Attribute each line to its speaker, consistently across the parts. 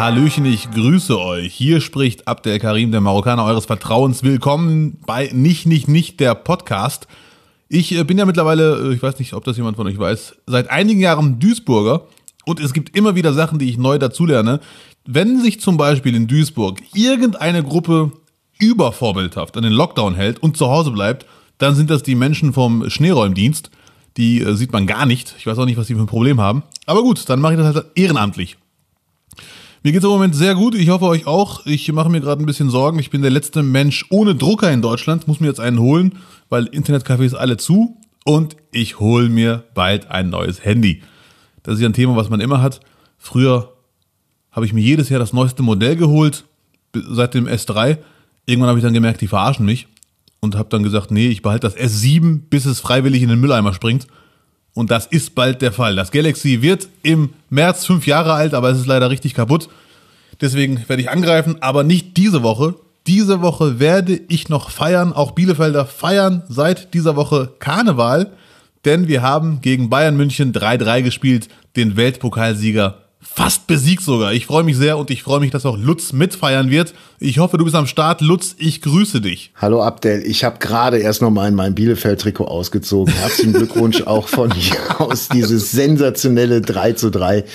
Speaker 1: Hallöchen, ich grüße euch. Hier spricht Abdel Karim, der Marokkaner eures Vertrauens. Willkommen bei Nicht, der Podcast. Ich bin ja mittlerweile, ich weiß nicht, ob das jemand von euch weiß, seit einigen Jahren Duisburger und es gibt immer wieder Sachen, die ich neu dazulerne. Wenn sich zum Beispiel in Duisburg irgendeine Gruppe übervorbildhaft an den Lockdown hält und zu Hause bleibt, dann sind das die Menschen vom Schneeräumdienst. Die sieht man gar nicht. Ich weiß auch nicht, was die für ein Problem haben. Aber gut, dann mache ich das halt ehrenamtlich. Mir geht's im Moment sehr gut. Ich hoffe euch auch. Ich mache mir gerade ein bisschen Sorgen. Ich bin der letzte Mensch ohne Drucker in Deutschland. Muss mir jetzt einen holen, weil Internetcafés alle zu. Und ich hole mir bald ein neues Handy. Das ist ja ein Thema, was man immer hat. Früher habe ich mir jedes Jahr das neueste Modell geholt, seit dem S3. Irgendwann habe ich dann gemerkt, die verarschen mich. Und habe dann gesagt, nee, ich behalte das S7, bis es freiwillig in den Mülleimer springt. Und das ist bald der Fall. Das Galaxy wird im März 5 Jahre alt, aber es ist leider richtig kaputt. Deswegen werde ich angreifen, aber nicht diese Woche. Diese Woche werde ich noch feiern. Auch Bielefelder feiern seit dieser Woche Karneval. Denn wir haben gegen Bayern München 3-3 gespielt, den Weltpokalsieger fast besiegt sogar. Ich freue mich sehr und ich freue mich, dass auch Lutz mitfeiern wird. Ich hoffe, du bist am Start. Lutz, ich grüße dich.
Speaker 2: Hallo Abdel, ich habe gerade erst noch mal in mein Bielefeld-Trikot ausgezogen. Herzlichen Glückwunsch auch von hier aus, dieses sensationelle 3-3.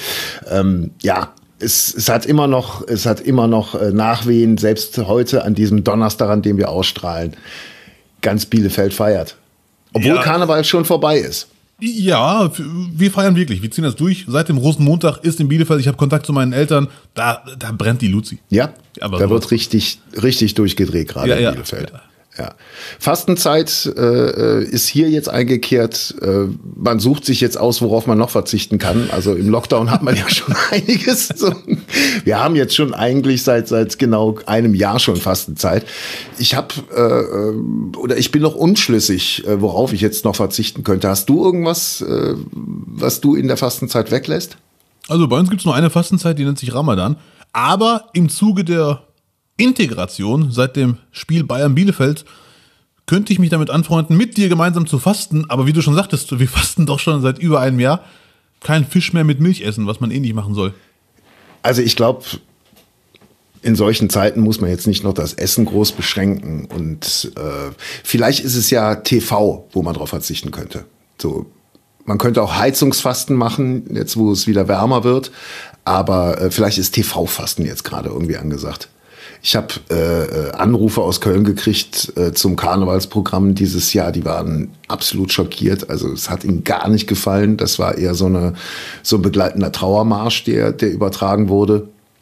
Speaker 2: Es hat immer noch Nachwehen, selbst heute an diesem Donnerstag, an dem wir ausstrahlen. Ganz Bielefeld feiert. Obwohl Karneval schon vorbei ist.
Speaker 1: Ja, wir feiern wirklich. Wir ziehen das durch. Seit dem Rosenmontag ist in Bielefeld, ich habe Kontakt zu meinen Eltern, da brennt die Luzi.
Speaker 2: Ja, aber da wird richtig durchgedreht gerade in Bielefeld. Ja. Fastenzeit ist hier jetzt eingekehrt. Man sucht sich jetzt aus, worauf man noch verzichten kann. Also im Lockdown hat man ja schon einiges. Wir haben jetzt schon eigentlich seit genau einem Jahr schon Fastenzeit. Ich bin noch unschlüssig, worauf ich jetzt noch verzichten könnte. Hast du irgendwas, was du in der Fastenzeit weglässt?
Speaker 1: Also bei uns gibt es nur eine Fastenzeit, die nennt sich Ramadan. Aber im Zuge der Integration seit dem Spiel Bayern-Bielefeld könnte ich mich damit anfreunden, mit dir gemeinsam zu fasten. Aber wie du schon sagtest, wir fasten doch schon seit über einem Jahr. Kein Fisch mehr mit Milch essen, was man eh nicht machen soll.
Speaker 2: Also ich glaube, in solchen Zeiten muss man jetzt nicht noch das Essen groß beschränken. Und vielleicht ist es ja TV, wo man drauf verzichten könnte. So, man könnte auch Heizungsfasten machen, jetzt wo es wieder wärmer wird. Aber vielleicht ist TV-Fasten jetzt gerade irgendwie angesagt. Ich habe Anrufe aus Köln gekriegt zum Karnevalsprogramm dieses Jahr. Die waren absolut schockiert. Also es hat ihnen gar nicht gefallen. Das war eher so ein begleitender Trauermarsch, der übertragen wurde.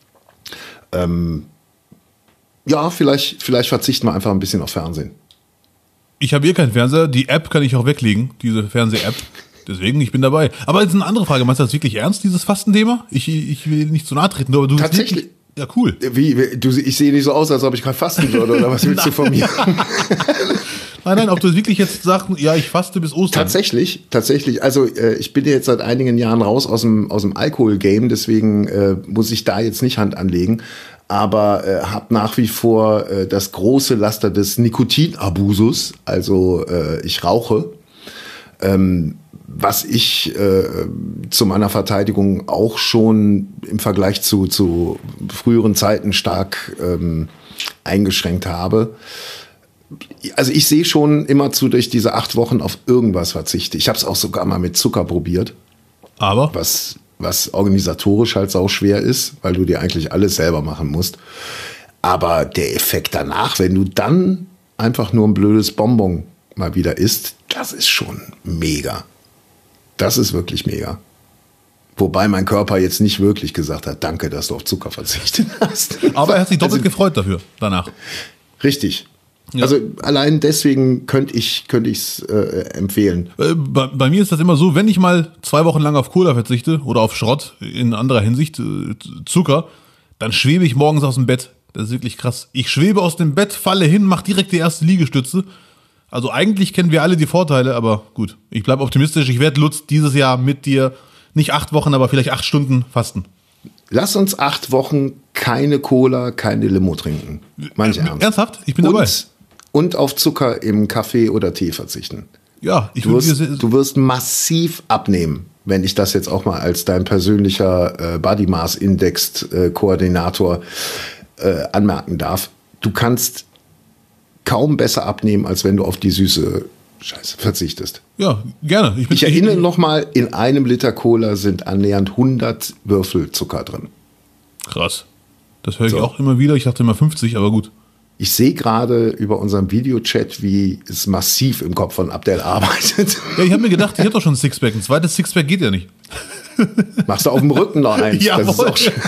Speaker 2: Vielleicht verzichten wir einfach ein bisschen auf Fernsehen.
Speaker 1: Ich habe hier keinen Fernseher. Die App kann ich auch weglegen, diese Fernseh-App. Deswegen, ich bin dabei. Aber jetzt eine andere Frage. Meinst du das wirklich ernst, dieses Fastenthema? Ich will nicht zu nahe treten, aber du...
Speaker 2: Tatsächlich.
Speaker 1: Ja, cool.
Speaker 2: Ich sehe nicht so aus, als ob ich gerade fasten würde, oder was willst du von mir?
Speaker 1: Nein, ob du wirklich jetzt sagst, ja, ich faste bis Ostern.
Speaker 2: Tatsächlich. Also ich bin jetzt seit einigen Jahren raus aus dem Alkohol-Game, deswegen muss ich da jetzt nicht Hand anlegen. Aber habe nach wie vor das große Laster des Nikotinabusus, also ich rauche. Was ich zu meiner Verteidigung auch schon im Vergleich zu früheren Zeiten stark eingeschränkt habe. Also ich sehe schon immerzu durch diese 8 Wochen auf irgendwas verzichte. Ich habe es auch sogar mal mit Zucker probiert.
Speaker 1: Aber?
Speaker 2: Was organisatorisch halt sau schwer ist, weil du dir eigentlich alles selber machen musst. Aber der Effekt danach, wenn du dann einfach nur ein blödes Bonbon mal wieder isst, das ist schon mega. Das ist wirklich mega. Wobei mein Körper jetzt nicht wirklich gesagt hat, danke, dass du auf Zucker verzichtet hast.
Speaker 1: Aber er hat sich doppelt gefreut dafür, danach.
Speaker 2: Richtig. Ja. Also allein deswegen könnte ich es empfehlen.
Speaker 1: Bei mir ist das immer so, wenn ich mal 2 Wochen lang auf Cola verzichte oder auf Schrott, in anderer Hinsicht, Zucker, dann schwebe ich morgens aus dem Bett. Das ist wirklich krass. Ich schwebe aus dem Bett, falle hin, mache direkt die erste Liegestütze. Also eigentlich kennen wir alle die Vorteile, aber gut. Ich bleibe optimistisch. Ich werde, Lutz, dieses Jahr mit dir nicht 8 Wochen, aber vielleicht 8 Stunden fasten.
Speaker 2: Lass uns 8 Wochen keine Cola, keine Limo trinken. Manch ernst.
Speaker 1: Ernsthaft? Ich bin dabei.
Speaker 2: Und auf Zucker im Kaffee oder Tee verzichten.
Speaker 1: Ja,
Speaker 2: du wirst massiv abnehmen. wenn ich das jetzt auch mal als dein persönlicher Body Mass Index Koordinator anmerken darf. Du kannst kaum besser abnehmen, als wenn du auf die süße Scheiße verzichtest.
Speaker 1: Ja, gerne.
Speaker 2: Ich erinnere nochmal, in einem Liter Cola sind annähernd 100 Würfel Zucker drin.
Speaker 1: Krass. Das höre ich auch immer wieder. Ich dachte immer 50, aber gut.
Speaker 2: Ich sehe gerade über unseren Videochat, wie es massiv im Kopf von Abdel arbeitet.
Speaker 1: Ja, ich habe mir gedacht, ich habe doch schon ein Sixpack. Ein zweites Sixpack geht ja nicht.
Speaker 2: Machst du auf dem Rücken noch eins?
Speaker 1: Ja,
Speaker 2: das ist auch schön.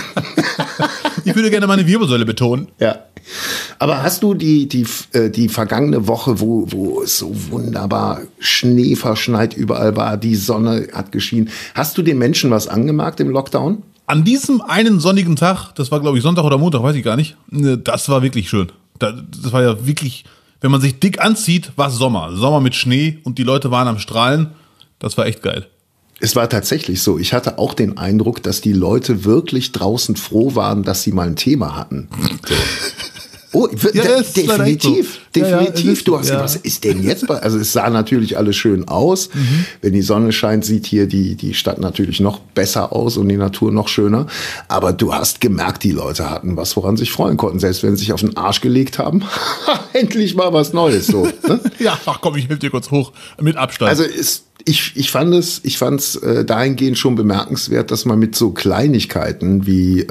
Speaker 1: Ich würde gerne meine Wirbelsäule betonen.
Speaker 2: Ja. Aber hast du die vergangene Woche, wo es so wunderbar Schnee verschneit überall war, die Sonne hat geschienen, hast du den Menschen was angemerkt im Lockdown?
Speaker 1: An diesem einen sonnigen Tag, das war glaube ich Sonntag oder Montag, weiß ich gar nicht, das war wirklich schön. Das war ja wirklich, wenn man sich dick anzieht, war es Sommer. Sommer mit Schnee und die Leute waren am Strahlen. Das war echt geil.
Speaker 2: Es war tatsächlich so. Ich hatte auch den Eindruck, dass die Leute wirklich draußen froh waren, dass sie mal ein Thema hatten. So. Oh,
Speaker 1: ja,
Speaker 2: definitiv.
Speaker 1: So.
Speaker 2: Definitiv. Du hast
Speaker 1: ja.
Speaker 2: Was ist denn jetzt bei? Also es sah natürlich alles schön aus. Mhm. Wenn die Sonne scheint, sieht hier die Stadt natürlich noch besser aus und die Natur noch schöner. Aber du hast gemerkt, die Leute hatten was, woran sie sich freuen konnten. Selbst wenn sie sich auf den Arsch gelegt haben. Endlich mal was Neues. So, ne?
Speaker 1: Ja, ach komm, ich helfe dir kurz hoch. Mit Abstand.
Speaker 2: Also ich fand's dahingehend schon bemerkenswert, dass man mit so Kleinigkeiten wie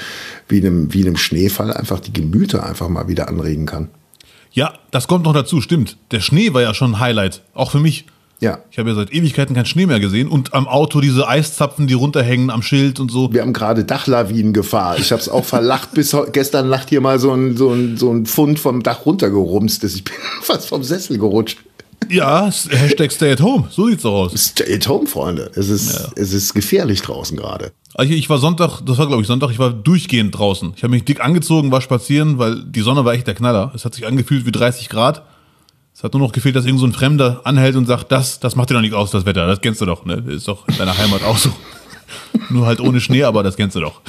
Speaker 2: einem Schneefall einfach die Gemüter einfach mal wieder anregen kann.
Speaker 1: Ja, das kommt noch dazu, stimmt. Der Schnee war ja schon ein Highlight, auch für mich.
Speaker 2: Ja.
Speaker 1: Ich habe ja seit Ewigkeiten keinen Schnee mehr gesehen und am Auto diese Eiszapfen, die runterhängen am Schild und so.
Speaker 2: Wir haben gerade Dachlawinengefahr. Ich habe es auch verlacht, bis gestern Nacht hier mal so ein Pfund vom Dach runtergerumst ist. Ich bin fast vom Sessel gerutscht.
Speaker 1: Ja, Hashtag Stay at Home, so sieht's doch aus.
Speaker 2: Stay at Home, Freunde. Es ist gefährlich draußen gerade.
Speaker 1: Also ich war Sonntag, das war glaube ich Sonntag, ich war durchgehend draußen. Ich habe mich dick angezogen, war spazieren, weil die Sonne war echt der Knaller. Es hat sich angefühlt wie 30 Grad. Es hat nur noch gefehlt, dass irgend so ein Fremder anhält und sagt, das macht dir doch nichts aus, das Wetter, das kennst du doch, ne? Ist doch in deiner Heimat auch so. Nur halt ohne Schnee, aber das kennst du doch.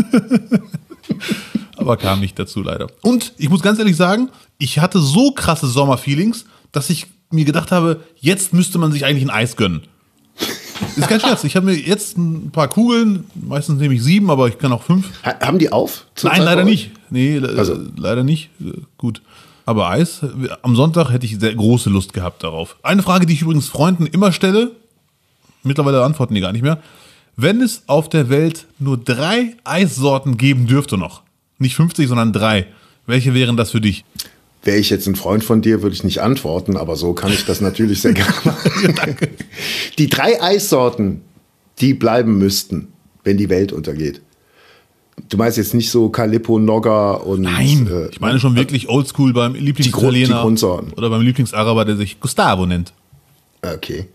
Speaker 1: Aber kam nicht dazu leider. Und ich muss ganz ehrlich sagen, ich hatte so krasse Sommerfeelings, dass ich mir gedacht habe, jetzt müsste man sich eigentlich ein Eis gönnen. Ist kein Scherz. Ich habe mir jetzt ein paar Kugeln, meistens nehme ich 7, aber ich kann auch 5.
Speaker 2: Haben die auf?
Speaker 1: Nein, leider nicht. Nee, leider nicht. Gut. Aber Eis, am Sonntag hätte ich sehr große Lust gehabt darauf. Eine Frage, die ich übrigens Freunden immer stelle, mittlerweile antworten die gar nicht mehr. Wenn es auf der Welt nur 3 Eissorten geben dürfte noch, nicht 50, sondern 3, welche wären das für dich?
Speaker 2: Wäre ich jetzt ein Freund von dir, würde ich nicht antworten, aber so kann ich das natürlich sehr gerne machen.
Speaker 1: Danke.
Speaker 2: Die 3 Eissorten, die bleiben müssten, wenn die Welt untergeht. Du meinst jetzt nicht so Calippo, Nogga und...
Speaker 1: Nein, ich meine schon wirklich oldschool beim Lieblingsitaliener
Speaker 2: die Grundsorten.
Speaker 1: Oder beim Lieblingsaraber, der sich Gustavo nennt.
Speaker 2: Okay.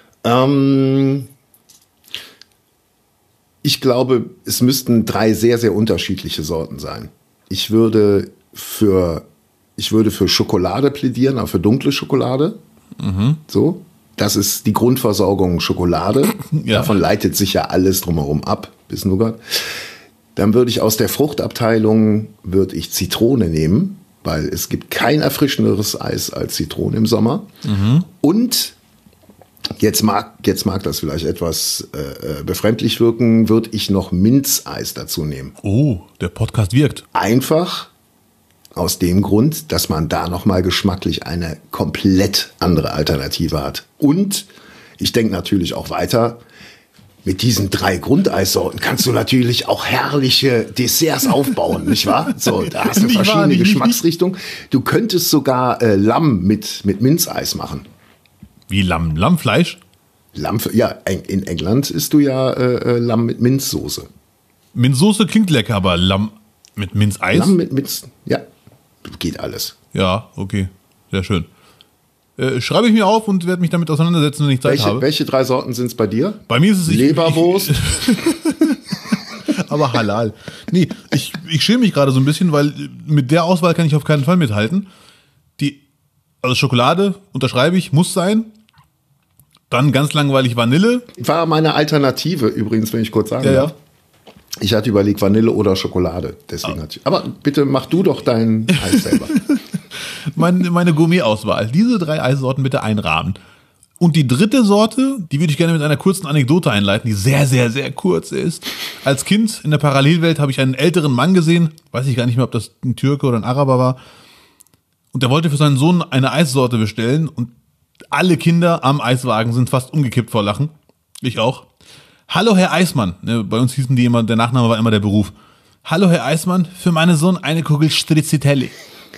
Speaker 2: Ich glaube, es müssten 3 sehr, sehr unterschiedliche Sorten sein. Ich würde für Schokolade plädieren, aber für dunkle Schokolade. Mhm. So. Das ist die Grundversorgung Schokolade. Ja. Davon leitet sich ja alles drumherum ab, bis Nougat. Dann würde ich aus der Fruchtabteilung Zitrone nehmen, weil es gibt kein erfrischenderes Eis als Zitrone im Sommer. Mhm. Und jetzt mag das vielleicht etwas befremdlich wirken, würde ich noch Minzeis dazu nehmen.
Speaker 1: Oh, der Podcast wirkt.
Speaker 2: Einfach aus dem Grund, dass man da nochmal geschmacklich eine komplett andere Alternative hat. Und ich denke natürlich auch weiter, mit diesen 3 Grundeissorten kannst du natürlich auch herrliche Desserts aufbauen, nicht wahr? So, da hast du verschiedene Geschmacksrichtungen. Du könntest sogar Lamm mit Minzeis machen.
Speaker 1: Wie Lamm? Lammfleisch?
Speaker 2: Ja, in England isst du ja Lamm mit Minzsoße.
Speaker 1: Minzsoße klingt lecker, aber Lamm mit Minzeis?
Speaker 2: Lamm mit Minz, ja, geht alles.
Speaker 1: Ja, okay, sehr schön. Schreibe ich mir auf und werde mich damit auseinandersetzen, wenn ich Zeit habe.
Speaker 2: Welche 3 Sorten sind es bei dir?
Speaker 1: Bei mir ist es
Speaker 2: Leberwurst.
Speaker 1: Aber halal. Nee, ich schäme mich gerade so ein bisschen, weil mit der Auswahl kann ich auf keinen Fall mithalten. Also Schokolade, unterschreibe ich, muss sein. Dann ganz langweilig Vanille.
Speaker 2: War meine Alternative übrigens, wenn ich kurz sagen darf. Ich hatte überlegt, Vanille oder Schokolade. Deswegen hatte ich. Aber bitte mach du doch dein Eis selber.
Speaker 1: Meine Gourmet-Auswahl. Diese 3 Eissorten bitte einrahmen. Und die dritte Sorte, die würde ich gerne mit einer kurzen Anekdote einleiten, die sehr, sehr, sehr kurz ist. Als Kind in der Parallelwelt habe ich einen älteren Mann gesehen, weiß ich gar nicht mehr, ob das ein Türke oder ein Araber war. Und der wollte für seinen Sohn eine Eissorte bestellen und alle Kinder am Eiswagen sind fast umgekippt vor Lachen. Ich auch. Hallo Herr Eismann, bei uns hießen die immer, der Nachname war immer der Beruf. Hallo Herr Eismann, für meinen Sohn eine Kugel Stracciatella.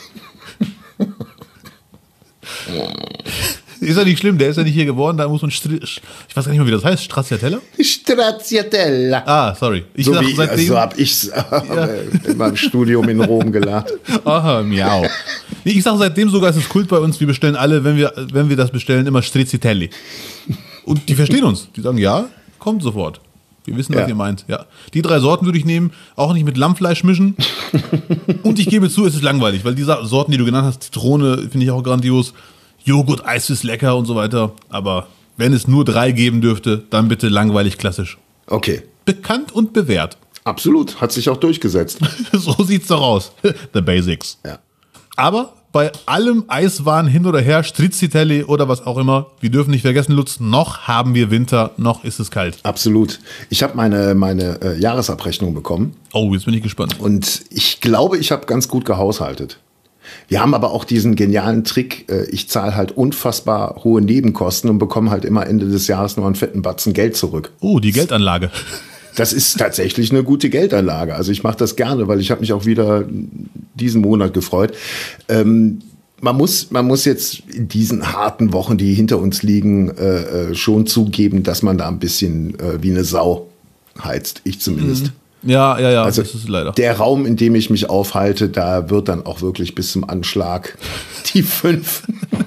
Speaker 1: Ist ja nicht schlimm, der ist ja nicht hier geboren, da muss man ich weiß gar nicht mehr, wie das heißt, Stracciatella?
Speaker 2: Stracciatella.
Speaker 1: Ah, sorry.
Speaker 2: So habe ich es in meinem Studium in Rom gelernt.
Speaker 1: Aha, miau. Nee, ich sage seitdem sogar, es ist Kult bei uns, wir bestellen alle, wenn wir das bestellen, immer Stracciatella. Und die verstehen uns, die sagen, ja, kommt sofort. Wir wissen, was ihr meint. Ja. Die 3 Sorten würde ich nehmen, auch nicht mit Lammfleisch mischen. Und ich gebe zu, es ist langweilig, weil die Sorten, die du genannt hast, Zitrone, finde ich auch grandios. Joghurt, Eis ist lecker und so weiter. Aber wenn es nur 3 geben dürfte, dann bitte langweilig klassisch.
Speaker 2: Okay.
Speaker 1: Bekannt und bewährt.
Speaker 2: Absolut, hat sich auch durchgesetzt.
Speaker 1: So sieht's doch aus. The Basics.
Speaker 2: Ja.
Speaker 1: Aber bei allem Eiswahn hin oder her, Stracciatella oder was auch immer, wir dürfen nicht vergessen, Lutz, noch haben wir Winter, noch ist es kalt.
Speaker 2: Absolut. Ich habe meine Jahresabrechnung bekommen.
Speaker 1: Oh, jetzt bin ich gespannt.
Speaker 2: Und ich glaube, ich habe ganz gut gehaushaltet. Wir haben aber auch diesen genialen Trick, ich zahle halt unfassbar hohe Nebenkosten und bekomme halt immer Ende des Jahres nur einen fetten Batzen Geld zurück.
Speaker 1: Oh, die Geldanlage.
Speaker 2: Das ist tatsächlich eine gute Geldanlage. Also ich mache das gerne, weil ich habe mich auch wieder diesen Monat gefreut. Man muss jetzt in diesen harten Wochen, die hinter uns liegen, schon zugeben, dass man da ein bisschen wie eine Sau heizt. Ich zumindest.
Speaker 1: Ja,
Speaker 2: also
Speaker 1: das ist leider.
Speaker 2: Der Raum, in dem ich mich aufhalte, da wird dann auch wirklich bis zum Anschlag die 5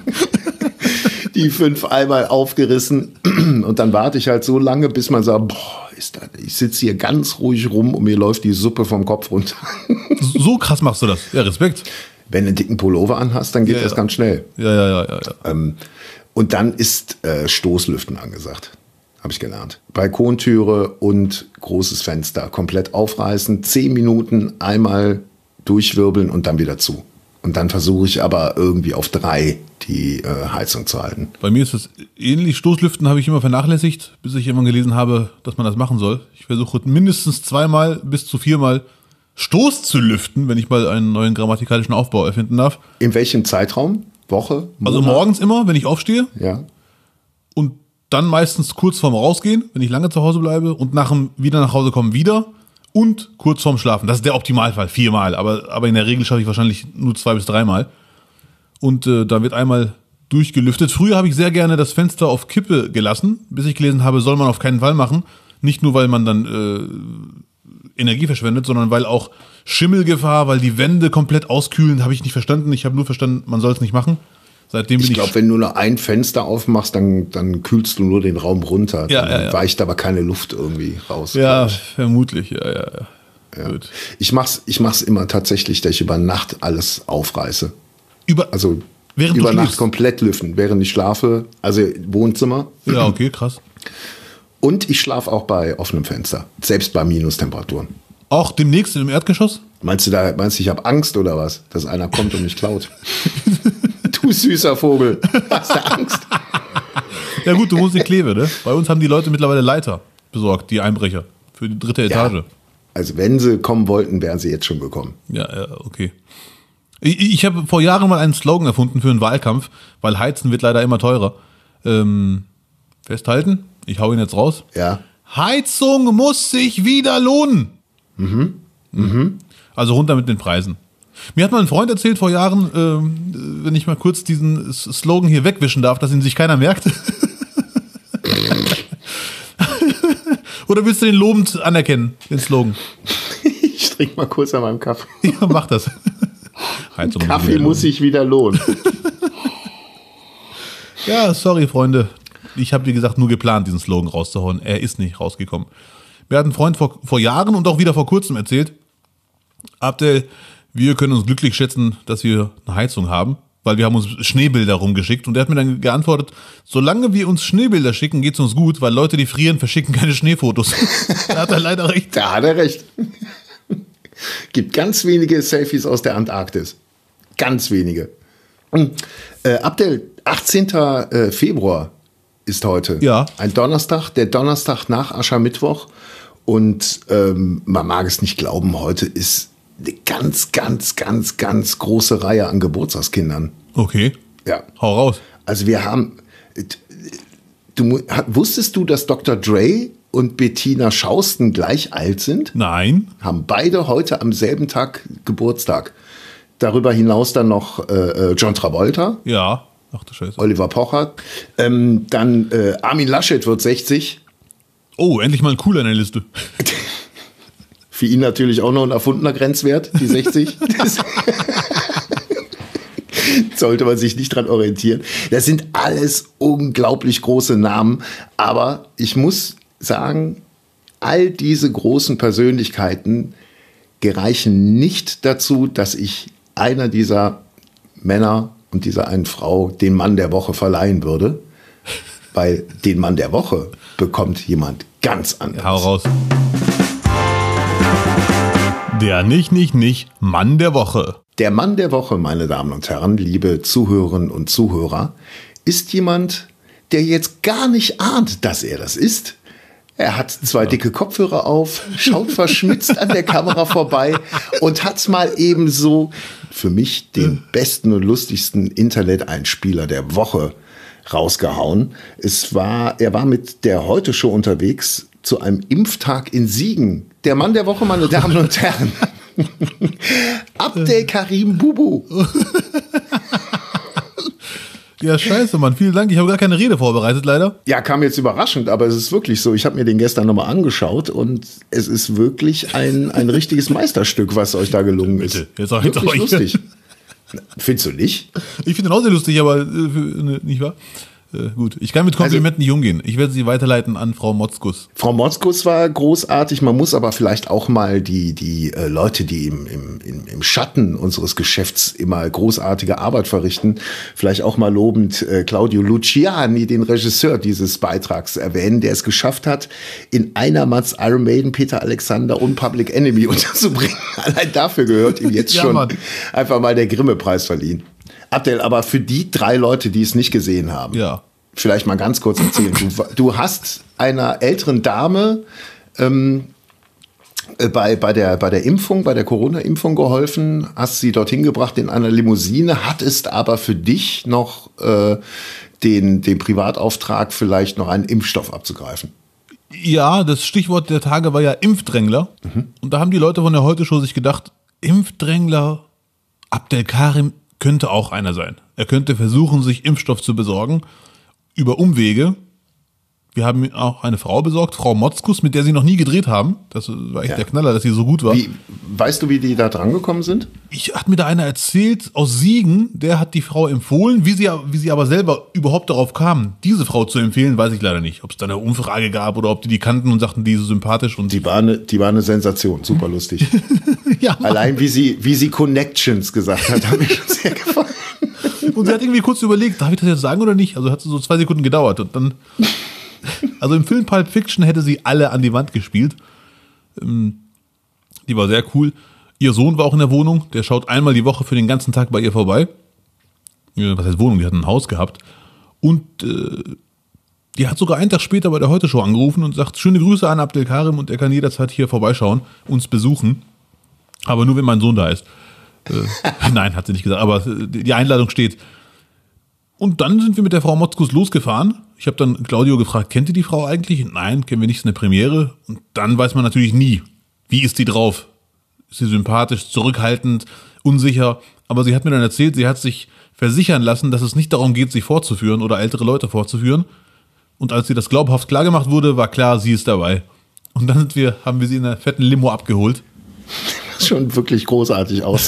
Speaker 2: einmal aufgerissen. Und dann warte ich halt so lange, bis man sagt, boah, ich sitze hier ganz ruhig rum und mir läuft die Suppe vom Kopf runter.
Speaker 1: So krass machst du das. Ja, Respekt.
Speaker 2: Wenn du einen dicken Pullover anhast, dann geht das ganz schnell.
Speaker 1: Ja.
Speaker 2: Und dann ist Stoßlüften angesagt. Habe ich gelernt. Balkontüre und großes Fenster komplett aufreißen, 10 Minuten einmal durchwirbeln und dann wieder zu. Und dann versuche ich aber irgendwie auf 3 die Heizung zu halten.
Speaker 1: Bei mir ist es ähnlich. Stoßlüften habe ich immer vernachlässigt, bis ich irgendwann gelesen habe, dass man das machen soll. Ich versuche mindestens 2-mal bis zu 4-mal Stoß zu lüften, wenn ich mal einen neuen grammatikalischen Aufbau erfinden darf.
Speaker 2: In welchem Zeitraum? Woche? Monat?
Speaker 1: Also morgens immer, wenn ich aufstehe.
Speaker 2: Ja.
Speaker 1: Und dann meistens kurz vorm Rausgehen, wenn ich lange zu Hause bleibe. Und wieder nach Hause kommen wieder. Und kurz vorm Schlafen. Das ist der Optimalfall, 4-mal. Aber in der Regel schaffe ich wahrscheinlich nur 2 bis 3-mal. Und da wird einmal durchgelüftet. Früher habe ich sehr gerne das Fenster auf Kippe gelassen, bis ich gelesen habe, soll man auf keinen Fall machen. Nicht nur, weil man dann Energie verschwendet, sondern weil auch Schimmelgefahr, weil die Wände komplett auskühlen, habe ich nicht verstanden. Ich habe nur verstanden, man soll es nicht machen. Seitdem bin
Speaker 2: ich glaube, wenn du nur ein Fenster aufmachst, dann kühlst du nur den Raum runter. Dann weicht aber keine Luft irgendwie raus.
Speaker 1: Ja, vermutlich. Ja. Gut.
Speaker 2: Ich mach's immer tatsächlich, dass ich über Nacht alles aufreiße. Über Nacht komplett lüften, während ich schlafe. Also Wohnzimmer.
Speaker 1: Ja, okay, krass.
Speaker 2: Und ich schlafe auch bei offenem Fenster, selbst bei Minustemperaturen.
Speaker 1: Auch demnächst im Erdgeschoss?
Speaker 2: Meinst du, ich habe Angst oder was, dass einer kommt und mich klaut? Du süßer Vogel, hast du Angst?
Speaker 1: Ja gut, du wohnst in Kleve, ne? Bei uns haben die Leute mittlerweile Leiter besorgt, die Einbrecher, für die 3. Etage.
Speaker 2: Ja, also wenn sie kommen wollten, wären sie jetzt schon gekommen.
Speaker 1: Ja, okay. Ich habe vor Jahren mal einen Slogan erfunden für einen Wahlkampf, weil Heizen wird leider immer teurer. Festhalten, ich hau ihn jetzt raus.
Speaker 2: Ja.
Speaker 1: Heizung muss sich wieder lohnen. Also runter mit den Preisen. Mir hat mal ein Freund erzählt vor Jahren, wenn ich mal kurz diesen Slogan hier wegwischen darf, dass ihn sich keiner merkt. Oder willst du den lobend anerkennen, den Slogan?
Speaker 2: Ich trinke mal kurz an meinem Kaffee.
Speaker 1: Ja, mach das.
Speaker 2: Kaffee muss sich wieder lohnen.
Speaker 1: Ja, sorry, Freunde. Ich habe, wie gesagt, nur geplant, diesen Slogan rauszuhauen. Er ist nicht rausgekommen. Mir hat ein Freund vor Jahren und auch wieder vor kurzem erzählt, Abdel, wir können uns glücklich schätzen, dass wir eine Heizung haben, weil wir haben uns Schneebilder rumgeschickt. Und er hat mir dann geantwortet, solange wir uns Schneebilder schicken, geht's uns gut, weil Leute, die frieren, verschicken keine Schneefotos. Da hat er leider recht.
Speaker 2: Da hat er recht. Gibt ganz wenige Selfies aus der Antarktis. Ganz wenige. Abdel, 18. Februar ist heute.
Speaker 1: Ja.
Speaker 2: Ein Donnerstag, der Donnerstag nach Aschermittwoch. Und man mag es nicht glauben, heute ist eine ganz, ganz, ganz, ganz große Reihe an Geburtstagskindern.
Speaker 1: Okay.
Speaker 2: Ja.
Speaker 1: Hau raus.
Speaker 2: Also wir haben, wusstest du, dass Dr. Dre und Bettina Schausten gleich alt sind?
Speaker 1: Nein.
Speaker 2: Haben beide heute am selben Tag Geburtstag. Darüber hinaus dann noch John Travolta.
Speaker 1: Ja. Ach du Scheiße.
Speaker 2: Oliver Pocher. Dann Armin Laschet wird 60.
Speaker 1: Oh, endlich mal ein cooler in der Liste.
Speaker 2: Für ihn natürlich auch noch ein erfundener Grenzwert, die 60. Sollte man sich nicht dran orientieren. Das sind alles unglaublich große Namen. Aber ich muss sagen, all diese großen Persönlichkeiten gereichen nicht dazu, dass ich einer dieser Männer und dieser einen Frau den Mann der Woche verleihen würde. Weil den Mann der Woche bekommt jemand ganz anderes.
Speaker 1: Hau raus. Der nicht Mann der Woche.
Speaker 2: Der Mann der Woche, meine Damen und Herren, liebe Zuhörerinnen und Zuhörer, ist jemand, der jetzt gar nicht ahnt, dass er das ist. Er hat 2 dicke Kopfhörer auf, schaut verschmitzt an der Kamera vorbei und hat mal eben so für mich den besten und lustigsten Internet-Einspieler der Woche rausgehauen. Er war mit der Heute-Show unterwegs zu einem Impftag in Siegen. Der Mann der Woche, meine Damen und Herren. Abdel Karim Bubu.
Speaker 1: Ja, scheiße, Mann. Vielen Dank. Ich habe gar keine Rede vorbereitet, leider.
Speaker 2: Ja, kam jetzt überraschend, aber es ist wirklich so. Ich habe mir den gestern nochmal angeschaut und es ist wirklich ein richtiges Meisterstück, was euch da gelungen ist.
Speaker 1: Bitte, jetzt sag ich
Speaker 2: wirklich
Speaker 1: euch.
Speaker 2: Lustig. Findest du nicht?
Speaker 1: Ich finde den auch sehr lustig, aber nicht wahr? Gut, ich kann mit Komplimenten nicht umgehen. Ich werde sie weiterleiten an Frau Motzkus.
Speaker 2: Frau Motzkus war großartig. Man muss aber vielleicht auch mal die Leute, die im Schatten unseres Geschäfts immer großartige Arbeit verrichten, vielleicht auch mal lobend Claudio Luciani, den Regisseur dieses Beitrags, erwähnen, der es geschafft hat, in Einermats Iron Maiden, Peter Alexander und Public Enemy unterzubringen. Allein dafür gehört ihm jetzt schon einfach mal der Grimme-Preis verliehen. Abdel, aber für die 3 Leute, die es nicht gesehen haben, vielleicht mal ganz kurz erzählen. Du hast einer älteren Dame bei der Impfung, bei der Corona-Impfung geholfen, hast sie dorthin gebracht in einer Limousine, hattest aber für dich noch den Privatauftrag, vielleicht noch einen Impfstoff abzugreifen.
Speaker 1: Ja, das Stichwort der Tage war ja Impfdrängler. Und da haben die Leute von der Heute-Show sich gedacht, Impfdrängler, Abdel Karim könnte auch einer sein. Er könnte versuchen, sich Impfstoff zu besorgen über Umwege. Wir haben auch eine Frau besorgt, Frau Motzkus, mit der sie noch nie gedreht haben. Das war echt der Knaller, dass sie so gut war.
Speaker 2: Weißt du, wie die da dran gekommen sind?
Speaker 1: Hat mir da einer erzählt aus Siegen, der hat die Frau empfohlen. Wie sie aber selber überhaupt darauf kamen, diese Frau zu empfehlen, weiß ich leider nicht. Ob es da eine Umfrage gab oder ob die kannten und sagten, die ist so sympathisch. Und
Speaker 2: die war eine Sensation, super lustig. Ja, allein wie sie Connections gesagt hat, hat mir schon sehr gefallen.
Speaker 1: Und sie hat irgendwie kurz überlegt, darf ich das jetzt sagen oder nicht? Also hat es so 2 Sekunden gedauert und dann... Also im Film Pulp Fiction hätte sie alle an die Wand gespielt. Die war sehr cool. Ihr Sohn war auch in der Wohnung. Der schaut einmal die Woche für den ganzen Tag bei ihr vorbei. Was heißt Wohnung? Die hat ein Haus gehabt. Und die hat sogar einen Tag später bei der Heute-Show angerufen und sagt, schöne Grüße an Abdel Karim und er kann jederzeit hier vorbeischauen, uns besuchen. Aber nur, wenn mein Sohn da ist. Nein, hat sie nicht gesagt, aber die Einladung steht. Und dann sind wir mit der Frau Motzkus losgefahren. Ich habe dann Claudio gefragt, kennt ihr die Frau eigentlich? Nein, kennen wir nicht, ist eine Premiere. Und dann weiß man natürlich nie, wie ist die drauf? Ist sie sympathisch, zurückhaltend, unsicher? Aber sie hat mir dann erzählt, sie hat sich versichern lassen, dass es nicht darum geht, sich vorzuführen oder ältere Leute vorzuführen. Und als sie das glaubhaft klargemacht wurde, war klar, sie ist dabei. Und dann haben wir sie in einer fetten Limo abgeholt.
Speaker 2: Das schon wirklich großartig aus.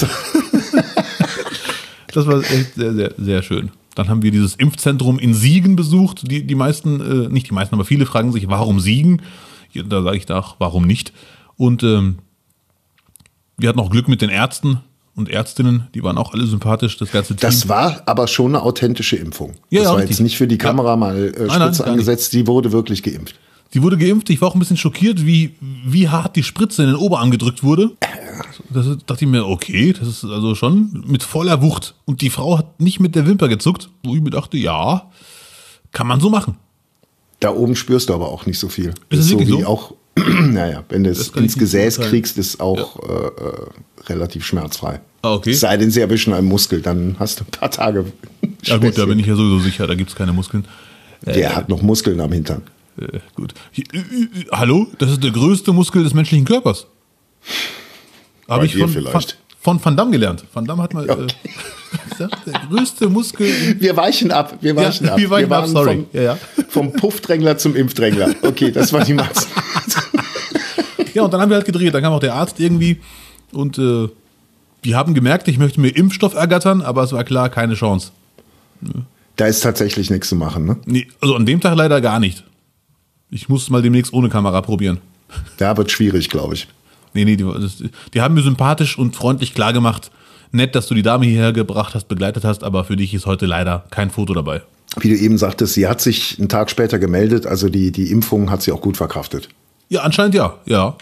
Speaker 1: Das war echt sehr, sehr, sehr schön. Dann haben wir dieses Impfzentrum in Siegen besucht. Die meisten, nicht die meisten, aber viele fragen sich, warum Siegen? Da sage ich doch, warum nicht? Und wir hatten auch Glück mit den Ärzten und Ärztinnen, die waren auch alle sympathisch, das ganze Team. Das
Speaker 2: war aber schon eine authentische Impfung.
Speaker 1: Ja,
Speaker 2: das war
Speaker 1: richtig.
Speaker 2: Jetzt nicht für die Kamera mal Spritze angesetzt, die wurde wirklich geimpft.
Speaker 1: Sie wurde geimpft, ich war auch ein bisschen schockiert, wie hart die Spritze in den Oberarm gedrückt wurde. Da dachte ich mir, okay, das ist also schon mit voller Wucht. Und die Frau hat nicht mit der Wimper gezuckt, wo ich mir dachte, ja, kann man so machen.
Speaker 2: Da oben spürst du aber auch nicht so viel.
Speaker 1: Ist es
Speaker 2: so
Speaker 1: wirklich
Speaker 2: wie
Speaker 1: so?
Speaker 2: auch, naja, wenn du es ins Gesäß
Speaker 1: beurteilen.
Speaker 2: kriegst, ist auch relativ schmerzfrei.
Speaker 1: Ah, okay.
Speaker 2: Es sei denn, sie erwischen einen Muskel, dann hast du ein paar Tage.
Speaker 1: Ja gut, da bin ich ja sowieso sicher, da gibt es keine Muskeln.
Speaker 2: Der hat noch Muskeln am Hintern.
Speaker 1: Gut. Hallo? Das ist der größte Muskel des menschlichen Körpers. Habe ich
Speaker 2: dir vielleicht.
Speaker 1: von Van Damme gelernt. Van Damme hat mal gesagt, der größte Muskel.
Speaker 2: Wir weichen ab. Wir weichen ab.
Speaker 1: Wir weichen ab, sorry.
Speaker 2: Vom Puffdrängler zum Impfdrängler. Okay, das war die Max.
Speaker 1: Ja, und dann haben wir halt gedreht. Dann kam auch der Arzt irgendwie und die haben gemerkt, ich möchte mir Impfstoff ergattern, aber es war klar, keine Chance.
Speaker 2: Da ist tatsächlich nichts zu machen, ne?
Speaker 1: Nee, also an dem Tag leider gar nicht. Ich muss es mal demnächst ohne Kamera probieren.
Speaker 2: Da wird schwierig, glaube ich.
Speaker 1: Nee, die haben mir sympathisch und freundlich klargemacht, nett, dass du die Dame hierher gebracht hast, begleitet hast, aber für dich ist heute leider kein Foto dabei.
Speaker 2: Wie du eben sagtest, sie hat sich einen Tag später gemeldet, also die Impfung hat sie auch gut verkraftet.
Speaker 1: Ja, anscheinend ja.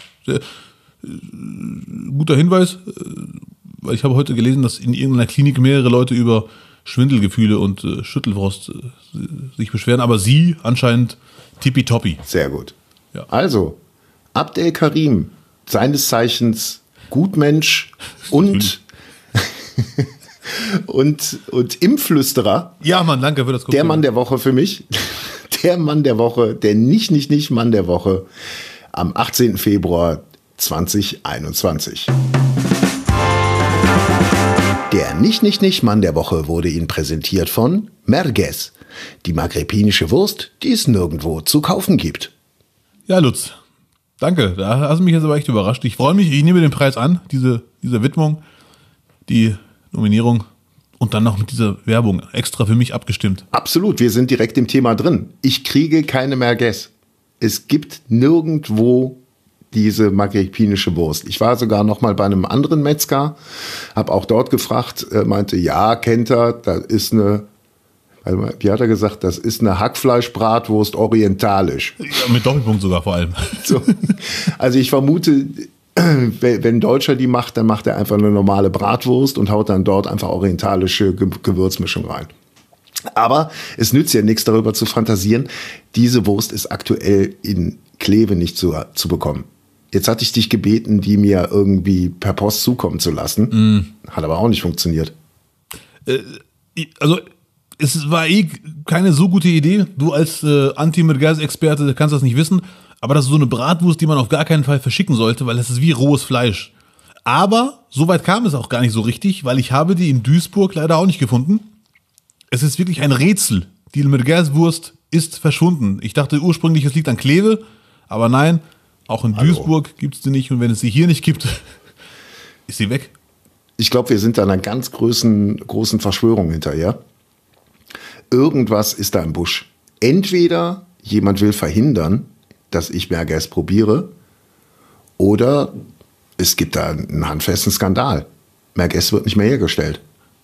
Speaker 1: Guter Hinweis, weil ich habe heute gelesen, dass in irgendeiner Klinik mehrere Leute über Schwindelgefühle und Schüttelfrost sich beschweren, aber sie anscheinend tippitoppi.
Speaker 2: Sehr gut.
Speaker 1: Ja.
Speaker 2: Also, Abdel Karim, seines Zeichens Gutmensch und und Impfflüsterer.
Speaker 1: Ja, Mann, danke für das
Speaker 2: Der Mann der Woche für mich. Der Mann der Woche, der nicht Mann der Woche am 18. Februar 2021. Der nicht Mann der Woche wurde Ihnen präsentiert von Merguez, die maghrebinische Wurst, die es nirgendwo zu kaufen gibt.
Speaker 1: Ja, Lutz, danke. Da hast du mich jetzt aber echt überrascht. Ich freue mich, ich nehme den Preis an, diese Widmung, die Nominierung und dann noch mit dieser Werbung extra für mich abgestimmt.
Speaker 2: Absolut, wir sind direkt im Thema drin. Ich kriege keine Merguez. Es gibt nirgendwo diese maghrebinische Wurst. Ich war sogar noch mal bei einem anderen Metzger, habe auch dort gefragt, meinte, ja, kennt er, das ist eine, wie hat er gesagt, das ist eine Hackfleischbratwurst orientalisch.
Speaker 1: Ja, mit Doppelpunkt sogar vor allem.
Speaker 2: So. Also ich vermute, wenn ein Deutscher die macht, dann macht er einfach eine normale Bratwurst und haut dann dort einfach orientalische Gewürzmischung rein. Aber es nützt ja nichts, darüber zu fantasieren. Diese Wurst ist aktuell in Kleve nicht zu bekommen. Jetzt hatte ich dich gebeten, die mir irgendwie per Post zukommen zu lassen. Hat aber auch nicht funktioniert.
Speaker 1: Also, es war keine so gute Idee. Du als Anti-Merguez-Experte kannst das nicht wissen. Aber das ist so eine Bratwurst, die man auf gar keinen Fall verschicken sollte, weil das ist wie rohes Fleisch. Aber so weit kam es auch gar nicht so richtig, weil ich habe die in Duisburg leider auch nicht gefunden. Es ist wirklich ein Rätsel. Die Merguez-Wurst ist verschwunden. Ich dachte ursprünglich, es liegt an Kleve, aber nein, auch in Duisburg gibt es sie nicht. Und wenn es sie hier nicht gibt, ist sie weg.
Speaker 2: Ich glaube, wir sind da einer ganz großen Verschwörung hinterher. Irgendwas ist da im Busch. Entweder jemand will verhindern, dass ich Merguez probiere, oder es gibt da einen handfesten Skandal. Merguez wird nicht mehr hergestellt.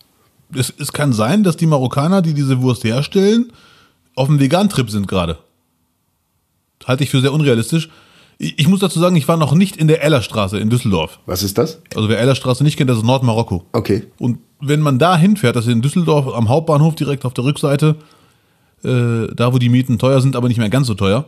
Speaker 1: Es kann sein, dass die Marokkaner, die diese Wurst herstellen, auf dem Vegan-Trip sind gerade. Halte ich für sehr unrealistisch. Ich muss dazu sagen, ich war noch nicht in der Ellerstraße in Düsseldorf.
Speaker 2: Was ist das?
Speaker 1: Also wer Ellerstraße nicht kennt, das ist Nordmarokko.
Speaker 2: Okay.
Speaker 1: Und wenn man da hinfährt, das ist in Düsseldorf am Hauptbahnhof direkt auf der Rückseite, da wo die Mieten teuer sind, aber nicht mehr ganz so teuer.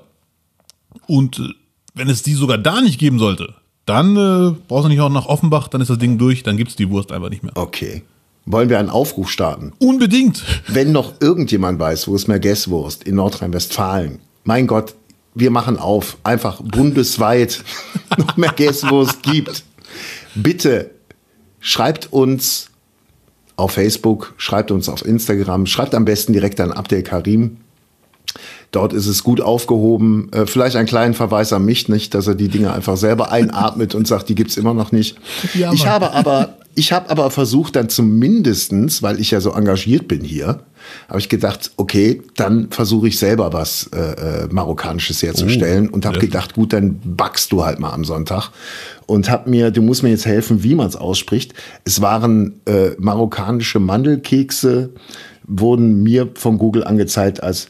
Speaker 1: Und wenn es die sogar da nicht geben sollte, dann brauchst du nicht auch nach Offenbach, dann ist das Ding durch, dann gibt es die Wurst einfach nicht mehr.
Speaker 2: Okay. Wollen wir einen Aufruf starten?
Speaker 1: Unbedingt.
Speaker 2: Wenn noch irgendjemand weiß, wo es Merguez-Wurst in Nordrhein-Westfalen, mein Gott, wir machen auf, einfach bundesweit noch Merguez-Wurst gibt. Bitte schreibt uns auf Facebook, schreibt uns auf Instagram, schreibt am besten direkt an Abdel Karim. Dort ist es gut aufgehoben. Vielleicht einen kleinen Verweis an mich, nicht, dass er die Dinge einfach selber einatmet und sagt, die gibt's immer noch nicht.
Speaker 1: Ja,
Speaker 2: ich habe aber versucht, dann zumindestens, weil ich ja so engagiert bin hier, habe ich gedacht, okay, dann versuche ich selber was Marokkanisches herzustellen und habe gedacht, gut, dann backst du halt mal am Sonntag. Und du musst mir jetzt helfen, wie man es ausspricht. Es waren marokkanische Mandelkekse, wurden mir von Google angezeigt als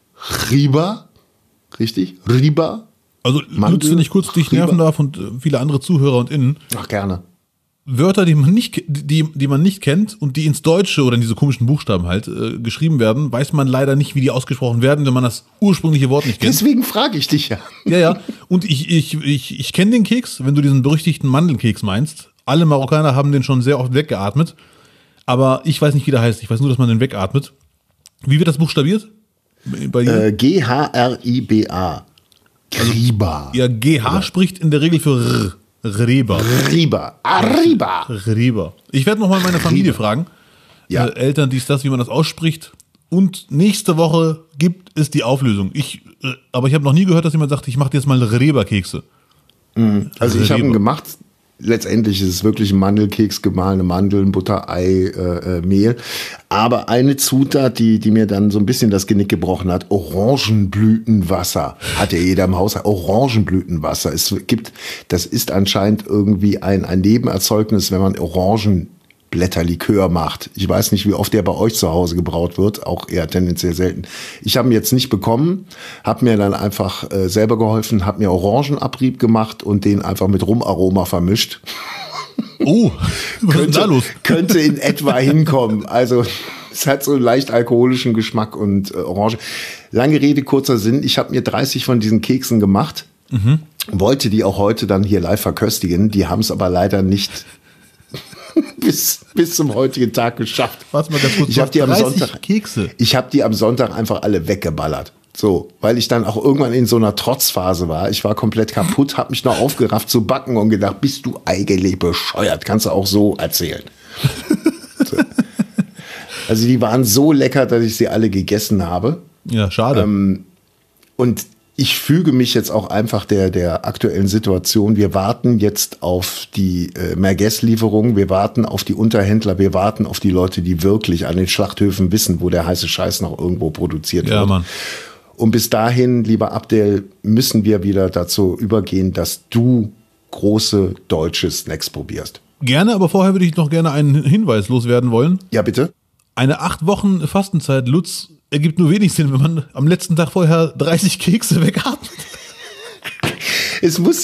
Speaker 2: Riba, richtig? Riba?
Speaker 1: Also, Lutz, wenn ich kurz dich nerven darf und viele andere Zuhörer und Innen.
Speaker 2: Ach, gerne.
Speaker 1: Wörter, die man nicht kennt und die ins Deutsche oder in diese komischen Buchstaben halt geschrieben werden, weiß man leider nicht, wie die ausgesprochen werden, wenn man das ursprüngliche Wort nicht kennt.
Speaker 2: Deswegen frage ich dich ja.
Speaker 1: Ja. Und ich kenne den Keks, wenn du diesen berüchtigten Mandelkeks meinst. Alle Marokkaner haben den schon sehr oft weggeatmet. Aber ich weiß nicht, wie der heißt. Ich weiß nur, dass man den wegatmet. Wie wird das buchstabiert?
Speaker 2: G-H-R-I-B-A. Griba.
Speaker 1: Ja, GH spricht in der Regel für R. Riba. Riba. Ich werde nochmal meine Familie fragen.
Speaker 2: Ja.
Speaker 1: Eltern, das, wie man das ausspricht. Und nächste Woche gibt es die Auflösung. Aber ich habe noch nie gehört, dass jemand sagt, ich mache jetzt mal Riba-Kekse.
Speaker 2: Also ich habe ihn gemacht. Letztendlich ist es wirklich ein Mandelkeks, gemahlene Mandeln, Butter, Ei, Mehl. Aber eine Zutat, die mir dann so ein bisschen das Genick gebrochen hat, Orangenblütenwasser. Hat ja jeder im Haushalt. Orangenblütenwasser. Das ist anscheinend irgendwie ein Nebenerzeugnis, wenn man Orangenblätterlikör macht. Ich weiß nicht, wie oft der bei euch zu Hause gebraut wird, auch eher tendenziell selten. Ich habe ihn jetzt nicht bekommen, habe mir dann einfach selber geholfen, habe mir Orangenabrieb gemacht und den einfach mit Rumaroma vermischt.
Speaker 1: Oh, was ist denn da los?
Speaker 2: Könnte in etwa hinkommen. Also es hat so einen leicht alkoholischen Geschmack und Orange. Lange Rede, kurzer Sinn. Ich habe mir 30 von diesen Keksen gemacht, wollte die auch heute dann hier live verköstigen. Die haben es aber leider nicht bis zum heutigen Tag geschafft.
Speaker 1: Warte mal ganz kurz.
Speaker 2: Ich habe die am
Speaker 1: 30
Speaker 2: Sonntag
Speaker 1: Kekse.
Speaker 2: Ich habe die am Sonntag einfach alle weggeballert. So, weil ich dann auch irgendwann in so einer Trotzphase war. Ich war komplett kaputt, habe mich noch aufgerafft zu backen und gedacht, bist du eigentlich bescheuert? Kannst du auch so erzählen. So. Also die waren so lecker, dass ich sie alle gegessen habe.
Speaker 1: Ja, schade.
Speaker 2: Und ich füge mich jetzt auch einfach der aktuellen Situation. Wir warten jetzt auf die Merguez-Lieferung, wir warten auf die Unterhändler, wir warten auf die Leute, die wirklich an den Schlachthöfen wissen, wo der heiße Scheiß noch irgendwo produziert wird.
Speaker 1: Ja, Mann.
Speaker 2: Und bis dahin, lieber Abdel, müssen wir wieder dazu übergehen, dass du große deutsche Snacks probierst.
Speaker 1: Gerne, aber vorher würde ich noch gerne einen Hinweis loswerden wollen.
Speaker 2: Ja, bitte?
Speaker 1: Eine 8 Wochen Fastenzeit, Lutz, ergibt nur wenig Sinn, wenn man am letzten Tag vorher 30 Kekse wegatmet.
Speaker 2: Es muss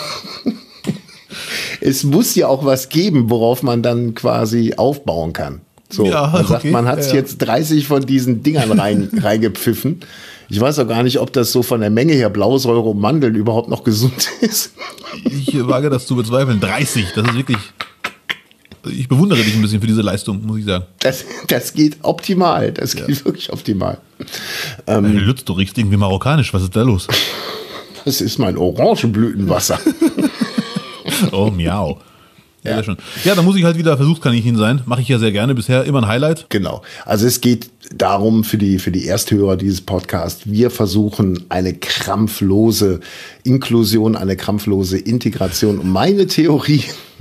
Speaker 2: ja auch was geben, worauf man dann quasi aufbauen kann. So,
Speaker 1: ja,
Speaker 2: man sagt,
Speaker 1: okay,
Speaker 2: man hat jetzt 30 von diesen Dingern reingepfiffen. Ich weiß auch gar nicht, ob das so von der Menge her Blausäure und Mandeln überhaupt noch gesund ist.
Speaker 1: Ich wage das zu bezweifeln. 30, das ist wirklich... Ich bewundere dich ein bisschen für diese Leistung, muss ich sagen.
Speaker 2: Das geht optimal. Das geht wirklich optimal.
Speaker 1: Lutz, du riechst irgendwie marokkanisch. Was ist da los?
Speaker 2: Das ist mein Orangenblütenwasser.
Speaker 1: Oh, miau. Ja, schon. Ja, da muss ich halt wieder Versuchskaninchen sein. Mache ich ja sehr gerne. Bisher immer ein Highlight.
Speaker 2: Genau. Also es geht darum, für die Ersthörer dieses Podcasts, wir versuchen eine krampflose Inklusion, eine krampflose Integration. Und meine Theorie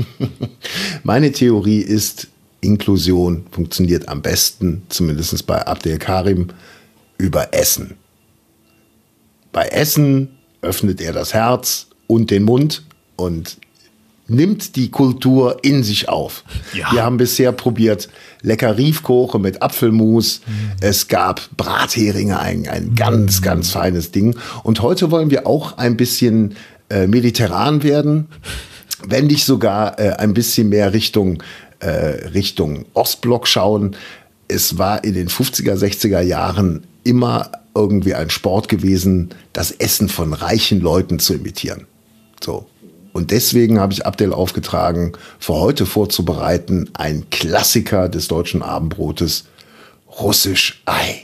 Speaker 2: ist, Inklusion funktioniert am besten, zumindest bei Abdel Karim, über Essen. Bei Essen öffnet er das Herz und den Mund und nimmt die Kultur in sich auf. Ja. Wir haben bisher probiert lecker Riefkoche mit Apfelmus. Es gab Bratheringe, ein ganz, ganz feines Ding. Und heute wollen wir auch ein bisschen mediterran werden, wenn nicht sogar ein bisschen mehr Richtung Ostblock schauen. Es war in den 50er, 60er Jahren immer irgendwie ein Sport gewesen, das Essen von reichen Leuten zu imitieren. So. Und deswegen habe ich Abdel aufgetragen, für heute vorzubereiten, ein Klassiker des deutschen Abendbrotes, russisch Ei.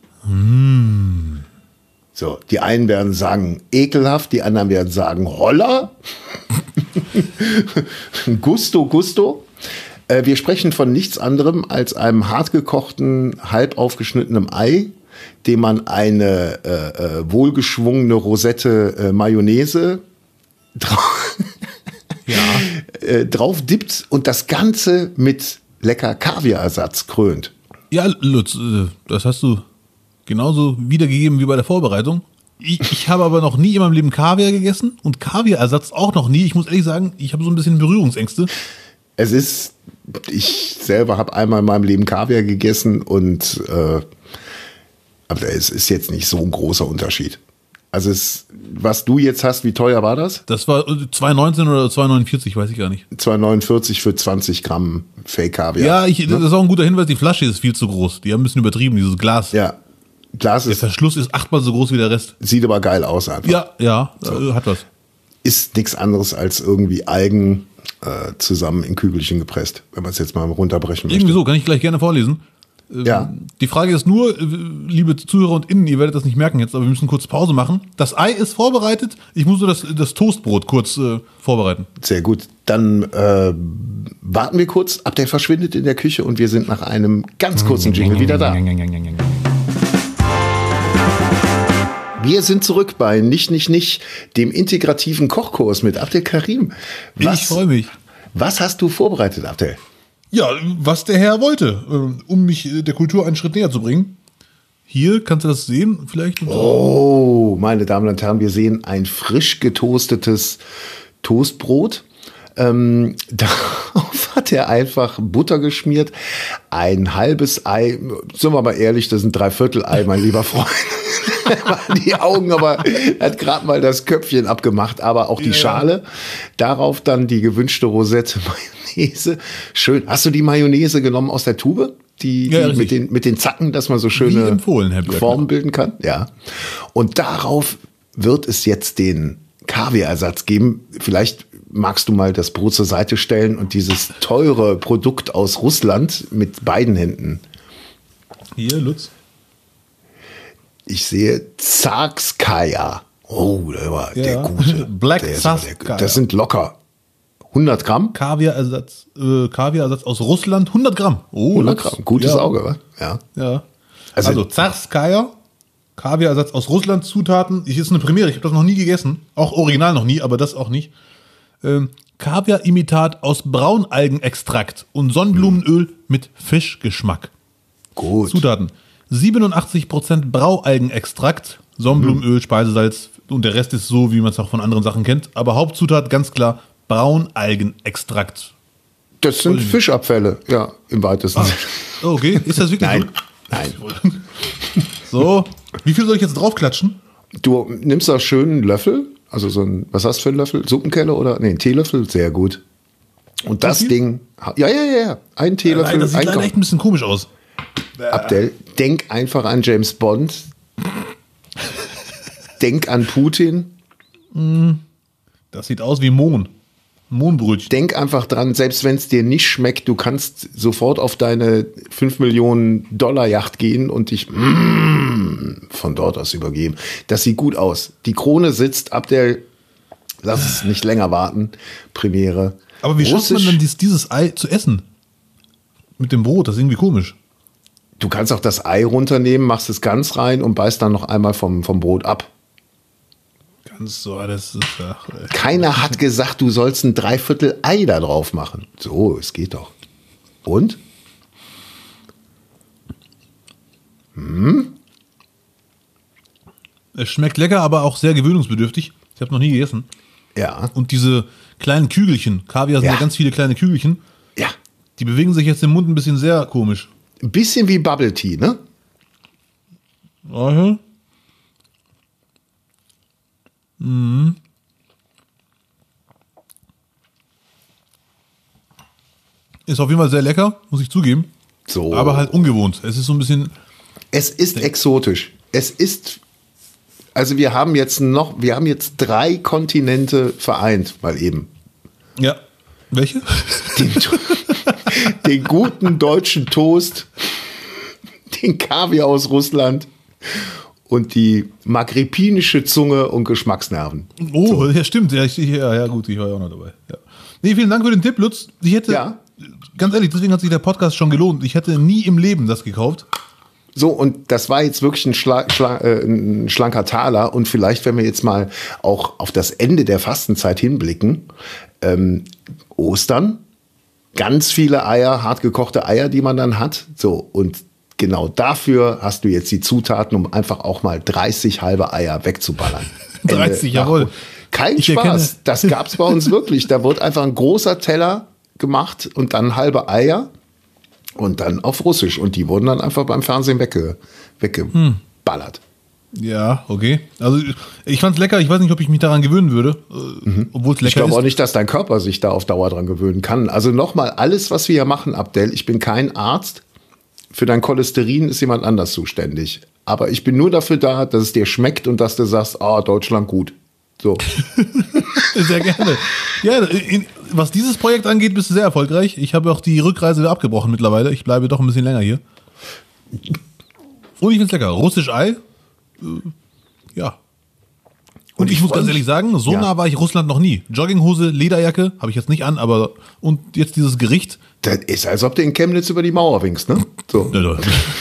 Speaker 2: So, die einen werden sagen ekelhaft, die anderen werden sagen Holla. Gusto. Wir sprechen von nichts anderem als einem hartgekochten, halb aufgeschnittenen Ei, dem man eine wohlgeschwungene Rosette Mayonnaise drauf dippt und das Ganze mit lecker Kaviarersatz krönt.
Speaker 1: Ja, Lutz, das hast du genauso wiedergegeben wie bei der Vorbereitung. Ich habe aber noch nie in meinem Leben Kaviar gegessen und Kaviarersatz auch noch nie. Ich muss ehrlich sagen, ich habe so ein bisschen Berührungsängste.
Speaker 2: Ich selber habe einmal in meinem Leben Kaviar gegessen und aber es ist jetzt nicht so ein großer Unterschied. Also was du jetzt hast, wie teuer war das?
Speaker 1: Das war 2,19 oder 2,49, weiß ich gar nicht.
Speaker 2: 2,49 für 20 Gramm Fake-Kaviar.
Speaker 1: Ja, das ist auch ein guter Hinweis, die Flasche ist viel zu groß. Die haben ein bisschen übertrieben, dieses Glas.
Speaker 2: Ja, Glas
Speaker 1: Der
Speaker 2: ist,
Speaker 1: Verschluss ist 8-mal so groß wie der Rest.
Speaker 2: sieht aber geil aus einfach.
Speaker 1: Ja, hat was.
Speaker 2: Ist nichts anderes als irgendwie Algen zusammen in Kügelchen gepresst, wenn man es jetzt mal runterbrechen möchte.
Speaker 1: Irgendwie so, kann ich gleich gerne vorlesen.
Speaker 2: Ja.
Speaker 1: Die Frage ist nur, liebe Zuhörer und Innen, ihr werdet das nicht merken jetzt, aber wir müssen kurz Pause machen. Das Ei ist vorbereitet. Ich muss nur das Toastbrot kurz vorbereiten.
Speaker 2: Sehr gut. Dann warten wir kurz. Abdel verschwindet in der Küche und wir sind nach einem ganz kurzen Jingle wieder da. Wir sind zurück bei Nicht, dem integrativen Kochkurs mit Abdel Karim.
Speaker 1: Ich freue mich.
Speaker 2: Was hast du vorbereitet, Abdel?
Speaker 1: Ja, was der Herr wollte, um mich der Kultur einen Schritt näher zu bringen. Hier, kannst du das sehen vielleicht?
Speaker 2: Oh, meine Damen und Herren, wir sehen ein frisch getoastetes Toastbrot. Darauf hat er einfach Butter geschmiert, ein halbes Ei, sind wir mal ehrlich, das sind 3/4 Ei, mein lieber Freund. Die Augen, aber er hat gerade mal das Köpfchen abgemacht, aber auch die Schale. Darauf dann die gewünschte Rosette Mayonnaise. Schön. Hast du die Mayonnaise genommen aus der Tube? Die mit den Zacken, dass man so schöne Formen bilden kann? Ja. Und darauf wird es jetzt den Kaviarersatz geben. Vielleicht magst du mal das Brot zur Seite stellen und dieses teure Produkt aus Russland mit beiden Händen.
Speaker 1: Hier, Lutz.
Speaker 2: Ich sehe Tsarskaja. Oh, der war der Gute.
Speaker 1: Black Tsarskaja.
Speaker 2: Das sind locker 100 Gramm.
Speaker 1: Kaviarersatz aus Russland, 100 Gramm. Oh,
Speaker 2: 100 Gramm, gutes Auge, wa?
Speaker 1: Ja. Also Tsarskaja, Kaviarersatz aus Russland, Zutaten. Ich ist eine Premiere, ich habe das noch nie gegessen. Auch original noch nie, aber das auch nicht. Kaviar-Imitat aus Braunalgenextrakt und Sonnenblumenöl mit Fischgeschmack.
Speaker 2: Gut.
Speaker 1: Zutaten: 87% Braualgenextrakt, Sonnenblumenöl, Speisesalz und der Rest ist so, wie man es auch von anderen Sachen kennt. Aber Hauptzutat ganz klar Braunalgenextrakt.
Speaker 2: Das sind Fischabfälle, ja, im weitesten Sinne.
Speaker 1: Okay, ist das wirklich so?
Speaker 2: Nein.
Speaker 1: So, wie viel soll ich jetzt draufklatschen?
Speaker 2: Du nimmst da schön einen Löffel, also so ein, was hast du für einen Löffel? Suppenkelle oder? Nee, einen Teelöffel, sehr gut. Und das Ding, ja, einen Teelöffel.
Speaker 1: Nein, das sieht leider echt ein bisschen komisch aus.
Speaker 2: Abdel, denk einfach an James Bond. Denk an Putin.
Speaker 1: Das sieht aus wie Mohnbrötchen.
Speaker 2: Denk einfach dran, selbst wenn es dir nicht schmeckt, du kannst sofort auf deine 5 Millionen Dollar Yacht gehen und dich von dort aus übergeben. Das sieht gut aus. Die Krone sitzt, Abdel, lass es nicht länger warten. Premiere.
Speaker 1: Aber wie schafft man denn dieses Ei zu essen? Mit dem Brot, das ist irgendwie komisch.
Speaker 2: Du kannst auch das Ei runternehmen, machst es ganz rein und beißt dann noch einmal vom Brot ab.
Speaker 1: Ganz so, das ist
Speaker 2: Keiner hat gesagt, du sollst ein 3/4 Ei da drauf machen. So, es geht doch. Und?
Speaker 1: Es schmeckt lecker, aber auch sehr gewöhnungsbedürftig. Ich habe noch nie gegessen.
Speaker 2: Ja.
Speaker 1: Und diese kleinen Kügelchen, Kaviar sind ja ganz viele kleine Kügelchen.
Speaker 2: Ja.
Speaker 1: Die bewegen sich jetzt im Mund ein bisschen sehr komisch.
Speaker 2: Ein bisschen wie Bubble Tea, ne?
Speaker 1: Mhm. Mhm. Ist auf jeden Fall sehr lecker, muss ich zugeben.
Speaker 2: So.
Speaker 1: Aber halt ungewohnt. Es ist so ein bisschen.
Speaker 2: Es ist exotisch. Es ist. Also wir haben jetzt 3 Kontinente vereint, mal eben.
Speaker 1: Ja. Welche?
Speaker 2: Den guten deutschen Toast, den Kaviar aus Russland und die maghrebinische Zunge und Geschmacksnerven.
Speaker 1: Oh, so. Ja, stimmt. Ja, gut, ich war ja auch noch dabei. Ja. Nee, vielen Dank für den Tipp, Lutz. Ich hätte, ganz ehrlich, deswegen hat sich der Podcast schon gelohnt. Ich hätte nie im Leben das gekauft.
Speaker 2: So, und das war jetzt wirklich ein schlanker Taler. Und vielleicht, wenn wir jetzt mal auch auf das Ende der Fastenzeit hinblicken, Ostern, ganz viele Eier, hartgekochte Eier, die man dann hat. So, und genau dafür hast du jetzt die Zutaten, um einfach auch mal 30 halbe Eier wegzuballern.
Speaker 1: 30, jawohl.
Speaker 2: Kein Spaß, das gab's bei uns wirklich. Da wird einfach ein großer Teller gemacht und dann halbe Eier und dann auf Russisch. Und die wurden dann einfach beim Fernsehen weggeballert.
Speaker 1: Ja, okay. Also ich fand's lecker, ich weiß nicht, ob ich mich daran gewöhnen würde, obwohl es lecker ist.
Speaker 2: Ich glaube auch nicht, dass dein Körper sich da auf Dauer dran gewöhnen kann. Also nochmal, alles, was wir hier machen, Abdel, ich bin kein Arzt. Für dein Cholesterin ist jemand anders zuständig. Aber ich bin nur dafür da, dass es dir schmeckt und dass du sagst, Deutschland gut. So.
Speaker 1: Sehr gerne. Ja, was dieses Projekt angeht, bist du sehr erfolgreich. Ich habe auch die Rückreise wieder abgebrochen mittlerweile. Ich bleibe doch ein bisschen länger hier. Und ich find's lecker. Russisch Ei. Ja. Und ich muss ganz ehrlich sagen, so nah war ich Russland noch nie. Jogginghose, Lederjacke, habe ich jetzt nicht an, aber und jetzt dieses Gericht.
Speaker 2: Das ist, als ob du in Chemnitz über die Mauer winkst, ne? So.
Speaker 1: Ja,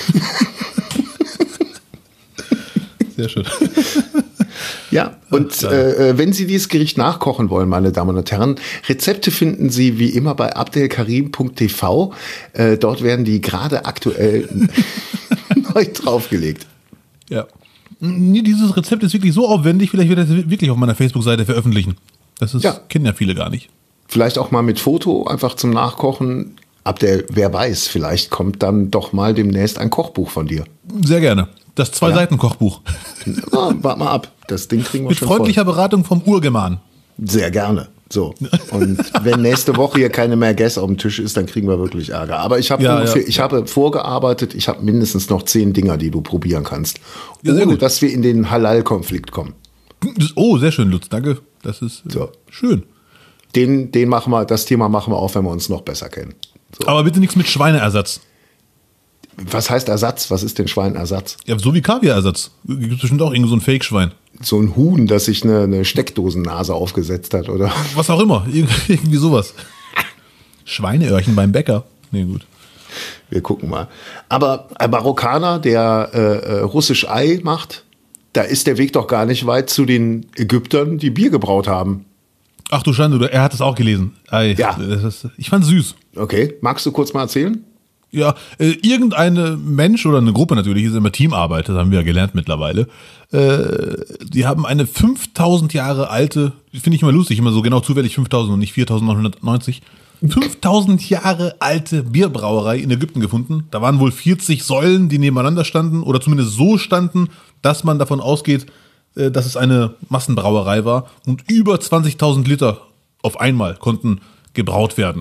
Speaker 1: sehr schön.
Speaker 2: Ja, und wenn Sie dieses Gericht nachkochen wollen, meine Damen und Herren, Rezepte finden Sie wie immer bei abdelkarim.tv. Dort werden die gerade aktuell neu draufgelegt.
Speaker 1: Ja. Dieses Rezept ist wirklich so aufwendig, vielleicht wird das wirklich auf meiner Facebook-Seite veröffentlichen. Kennen ja viele gar nicht.
Speaker 2: Vielleicht auch mal mit Foto, einfach zum Nachkochen. Abdel, wer weiß, vielleicht kommt dann doch mal demnächst ein Kochbuch von dir.
Speaker 1: Sehr gerne. Das 2-Seiten-Kochbuch.
Speaker 2: Warte mal ab, das Ding kriegen wir
Speaker 1: mit
Speaker 2: schon
Speaker 1: freundlicher
Speaker 2: voll.
Speaker 1: Beratung vom Urgerman.
Speaker 2: Sehr gerne. So. Und wenn nächste Woche hier keine mehr Guess auf dem Tisch ist, dann kriegen wir wirklich Ärger. Aber ich habe habe vorgearbeitet, ich habe mindestens noch 10 Dinger, die du probieren kannst. Ohne dass wir in den Halal-Konflikt kommen.
Speaker 1: Oh, sehr schön, Lutz, danke. Das ist schön.
Speaker 2: Das Thema machen wir auf, wenn wir uns noch besser kennen. So.
Speaker 1: Aber bitte nichts mit Schweineersatz.
Speaker 2: Was heißt Ersatz? Was ist denn Schweinersatz?
Speaker 1: Ja, so wie Kaviarersatz. Gibt es bestimmt auch irgend so ein Fake-Schwein.
Speaker 2: So ein Huhn, das sich eine Steckdosennase aufgesetzt hat, oder?
Speaker 1: Was auch immer. Irgendwie sowas. Schweineöhrchen beim Bäcker. Nee, gut.
Speaker 2: Wir gucken mal. Aber ein Marokkaner, der russisch Ei macht, da ist der Weg doch gar nicht weit zu den Ägyptern, die Bier gebraut haben.
Speaker 1: Ach du Schande, er hat es auch gelesen.
Speaker 2: Ja.
Speaker 1: Ich fand's süß.
Speaker 2: Okay, magst du kurz mal erzählen?
Speaker 1: Ja, irgendein Mensch oder eine Gruppe natürlich, ist immer Teamarbeit, das haben wir ja gelernt mittlerweile. Die haben eine 5000 Jahre alte, finde ich immer lustig, immer so genau zufällig 5000 und nicht 4990, 5000 Jahre alte Bierbrauerei in Ägypten gefunden. Da waren wohl 40 Säulen, die nebeneinander standen oder zumindest so standen, dass man davon ausgeht, dass es eine Massenbrauerei war und über 20.000 Liter auf einmal konnten gebraut werden.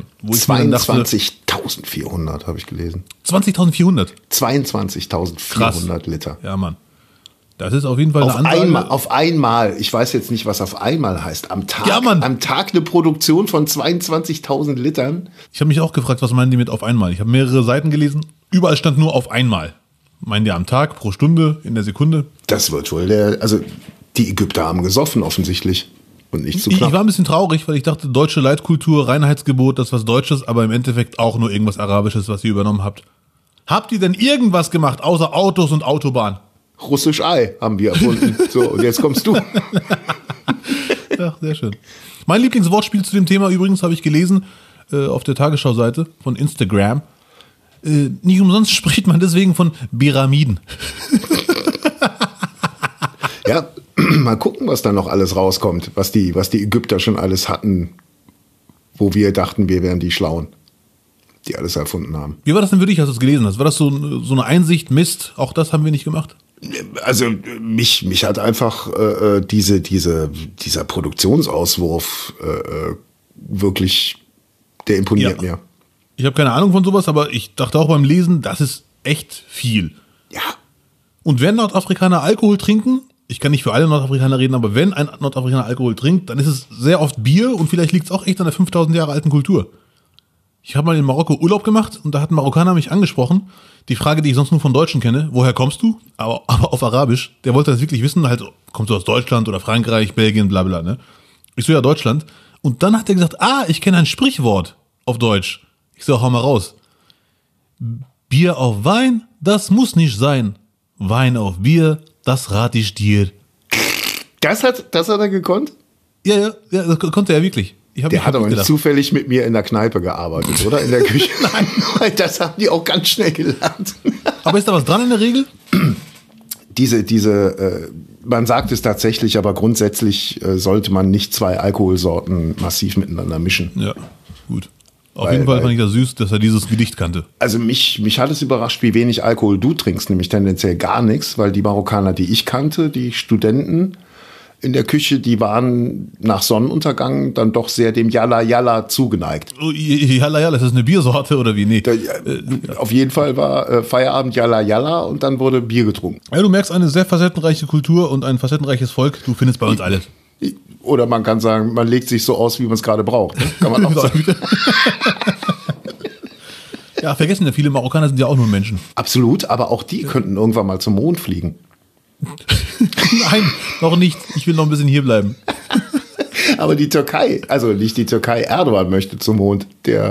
Speaker 2: 22.400 habe ich gelesen.
Speaker 1: 20.400?
Speaker 2: 22.400 Liter.
Speaker 1: Ja, Mann. Das ist auf jeden Fall eine Ansage.
Speaker 2: Auf einmal. Ich weiß jetzt nicht, was auf einmal heißt. Am Tag,
Speaker 1: ja, Mann.
Speaker 2: Am Tag eine Produktion von 22.000 Litern.
Speaker 1: Ich habe mich auch gefragt, was meinen die mit auf einmal? Ich habe mehrere Seiten gelesen. Überall stand nur auf einmal. Meinen die am Tag, pro Stunde, in der Sekunde?
Speaker 2: Das wird wohl die Ägypter haben gesoffen offensichtlich. Und nicht zu knapp.
Speaker 1: Ich war ein bisschen traurig, weil ich dachte, deutsche Leitkultur, Reinheitsgebot, das ist was Deutsches, aber im Endeffekt auch nur irgendwas Arabisches, was ihr übernommen habt. Habt ihr denn irgendwas gemacht, außer Autos und Autobahn?
Speaker 2: Russisch Ei haben wir erfunden. So, und jetzt kommst du.
Speaker 1: Ja, sehr schön. Mein Lieblingswortspiel zu dem Thema übrigens habe ich gelesen auf der Tagesschau-Seite von Instagram. Nicht umsonst spricht man deswegen von Pyramiden.
Speaker 2: Ja, mal gucken, was da noch alles rauskommt, was die Ägypter schon alles hatten, wo wir dachten, wir wären die Schlauen, die alles erfunden haben.
Speaker 1: Wie war das denn für dich, als du es gelesen hast? War das so eine Einsicht, Mist, auch das haben wir nicht gemacht?
Speaker 2: Also mich hat einfach dieser Produktionsauswurf wirklich, der imponiert mir.
Speaker 1: Ich habe keine Ahnung von sowas, aber ich dachte auch beim Lesen, das ist echt viel.
Speaker 2: Ja.
Speaker 1: Und wenn Nordafrikaner Alkohol trinken, ich kann nicht für alle Nordafrikaner reden, aber wenn ein Nordafrikaner Alkohol trinkt, dann ist es sehr oft Bier und vielleicht liegt es auch echt an der 5000 Jahre alten Kultur. Ich habe mal in Marokko Urlaub gemacht und da hat ein Marokkaner mich angesprochen. Die Frage, die ich sonst nur von Deutschen kenne, woher kommst du? Aber auf Arabisch. Der wollte das wirklich wissen, halt, kommst du aus Deutschland oder Frankreich, Belgien, bla bla, ne? Ich so, ja, Deutschland. Und dann hat er gesagt, ich kenne ein Sprichwort auf Deutsch. Ich so, hau mal raus. Bier auf Wein, das muss nicht sein. Wein auf Bier, das rate ich dir.
Speaker 2: Das hat er gekonnt?
Speaker 1: Ja, das konnte er wirklich.
Speaker 2: Der hat aber nicht zufällig mit mir in der Kneipe gearbeitet, oder? In der Küche. Nein, das haben die auch ganz schnell gelernt.
Speaker 1: Aber ist da was dran in der Regel?
Speaker 2: Man sagt es tatsächlich, aber grundsätzlich sollte man nicht zwei Alkoholsorten massiv miteinander mischen.
Speaker 1: Ja, gut. Auf jeden Fall fand ich das süß, dass er dieses Gedicht kannte.
Speaker 2: Also mich hat es überrascht, wie wenig Alkohol du trinkst, nämlich tendenziell gar nichts, weil die Marokkaner, die ich kannte, die Studenten in der Küche, die waren nach Sonnenuntergang dann doch sehr dem Yalla Yalla zugeneigt.
Speaker 1: Yalla Yalla, ist das eine Biersorte oder wie? Nee.
Speaker 2: Auf jeden Fall war Feierabend Yalla Yalla und dann wurde Bier getrunken.
Speaker 1: Ja, du merkst eine sehr facettenreiche Kultur und ein facettenreiches Volk. Du findest bei uns alles.
Speaker 2: Oder man kann sagen, man legt sich so aus, wie man es gerade braucht. Ne? Kann man auch sagen.
Speaker 1: Ja, vergessen ja, viele Marokkaner sind ja auch nur Menschen.
Speaker 2: Absolut, aber auch die könnten irgendwann mal zum Mond fliegen.
Speaker 1: Nein, noch nicht. Ich will noch ein bisschen hier bleiben.
Speaker 2: Aber die Türkei, also nicht die Türkei, Erdogan möchte zum Mond.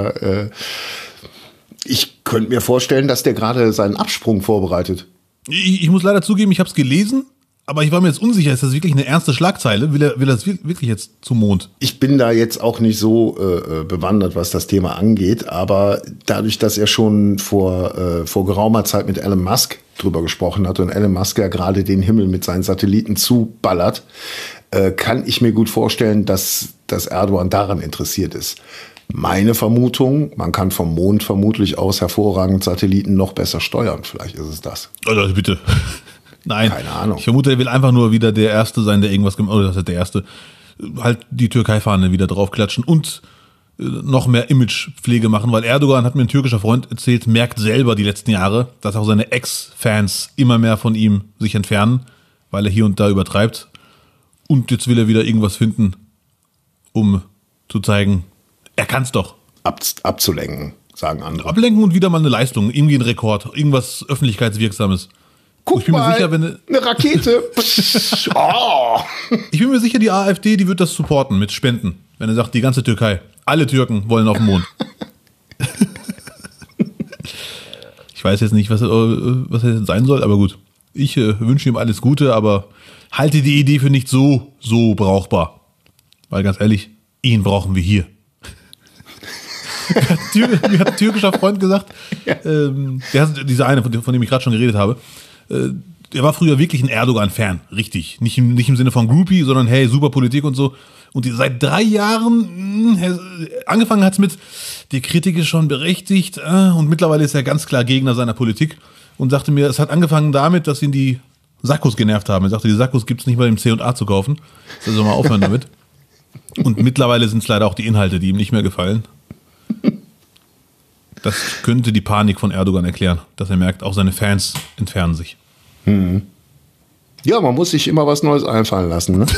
Speaker 2: Ich könnte mir vorstellen, dass der gerade seinen Absprung vorbereitet.
Speaker 1: Ich muss leider zugeben, ich habe es gelesen, aber ich war mir jetzt unsicher, ist das wirklich eine ernste Schlagzeile? Will er das wirklich jetzt zum Mond?
Speaker 2: Ich bin da jetzt auch nicht so bewandert, was das Thema angeht, aber dadurch, dass er schon vor geraumer Zeit mit Elon Musk drüber gesprochen hat und Elon Musk ja gerade den Himmel mit seinen Satelliten zuballert, kann ich mir gut vorstellen, dass Erdogan daran interessiert ist. Meine Vermutung, man kann vom Mond vermutlich aus hervorragend Satelliten noch besser steuern. Vielleicht ist es das.
Speaker 1: Also bitte. Nein,
Speaker 2: keine Ahnung.
Speaker 1: Ich vermute, er will einfach nur wieder der Erste sein, der irgendwas gemacht hat. Oder das ist der Erste. Halt die Türkei-Fahne wieder draufklatschen und noch mehr Imagepflege machen, weil Erdogan, hat mir ein türkischer Freund erzählt, merkt selber die letzten Jahre, dass auch seine Ex-Fans immer mehr von ihm sich entfernen, weil er hier und da übertreibt. Und jetzt will er wieder irgendwas finden, um zu zeigen, er kann's doch.
Speaker 2: Abzulenken, sagen andere.
Speaker 1: Ablenken und wieder mal eine Leistung, irgendwie ein Rekord, irgendwas Öffentlichkeitswirksames.
Speaker 2: Guck
Speaker 1: ich bin
Speaker 2: mal,
Speaker 1: mir sicher, wenn
Speaker 2: eine Rakete. Oh.
Speaker 1: Ich bin mir sicher, die AfD, die wird das supporten mit Spenden. Wenn er sagt, die ganze Türkei, alle Türken wollen auf den Mond. Ich weiß jetzt nicht, was das jetzt sein soll, aber gut. Ich wünsche ihm alles Gute, aber halte die Idee für nicht so brauchbar. Weil ganz ehrlich, ihn brauchen wir hier. Mir hat ein türkischer Freund gesagt, dieser eine, von dem ich gerade schon geredet habe, der war früher wirklich ein Erdogan-Fan, richtig. Nicht im Sinne von Groupie, sondern hey, super Politik und so. Und seit 3 Jahren, angefangen hat's mit, die Kritik ist schon berechtigt, und mittlerweile ist er ganz klar Gegner seiner Politik und sagte mir, es hat angefangen damit, dass ihn die Sakkos genervt haben. Er sagte, die Sakkos gibt's nicht bei dem C&A zu kaufen. Also mal aufhören damit. Und mittlerweile sind es leider auch die Inhalte, die ihm nicht mehr gefallen. Das könnte die Panik von Erdogan erklären, dass er merkt, auch seine Fans entfernen sich.
Speaker 2: Ja, man muss sich immer was Neues einfallen lassen, ne?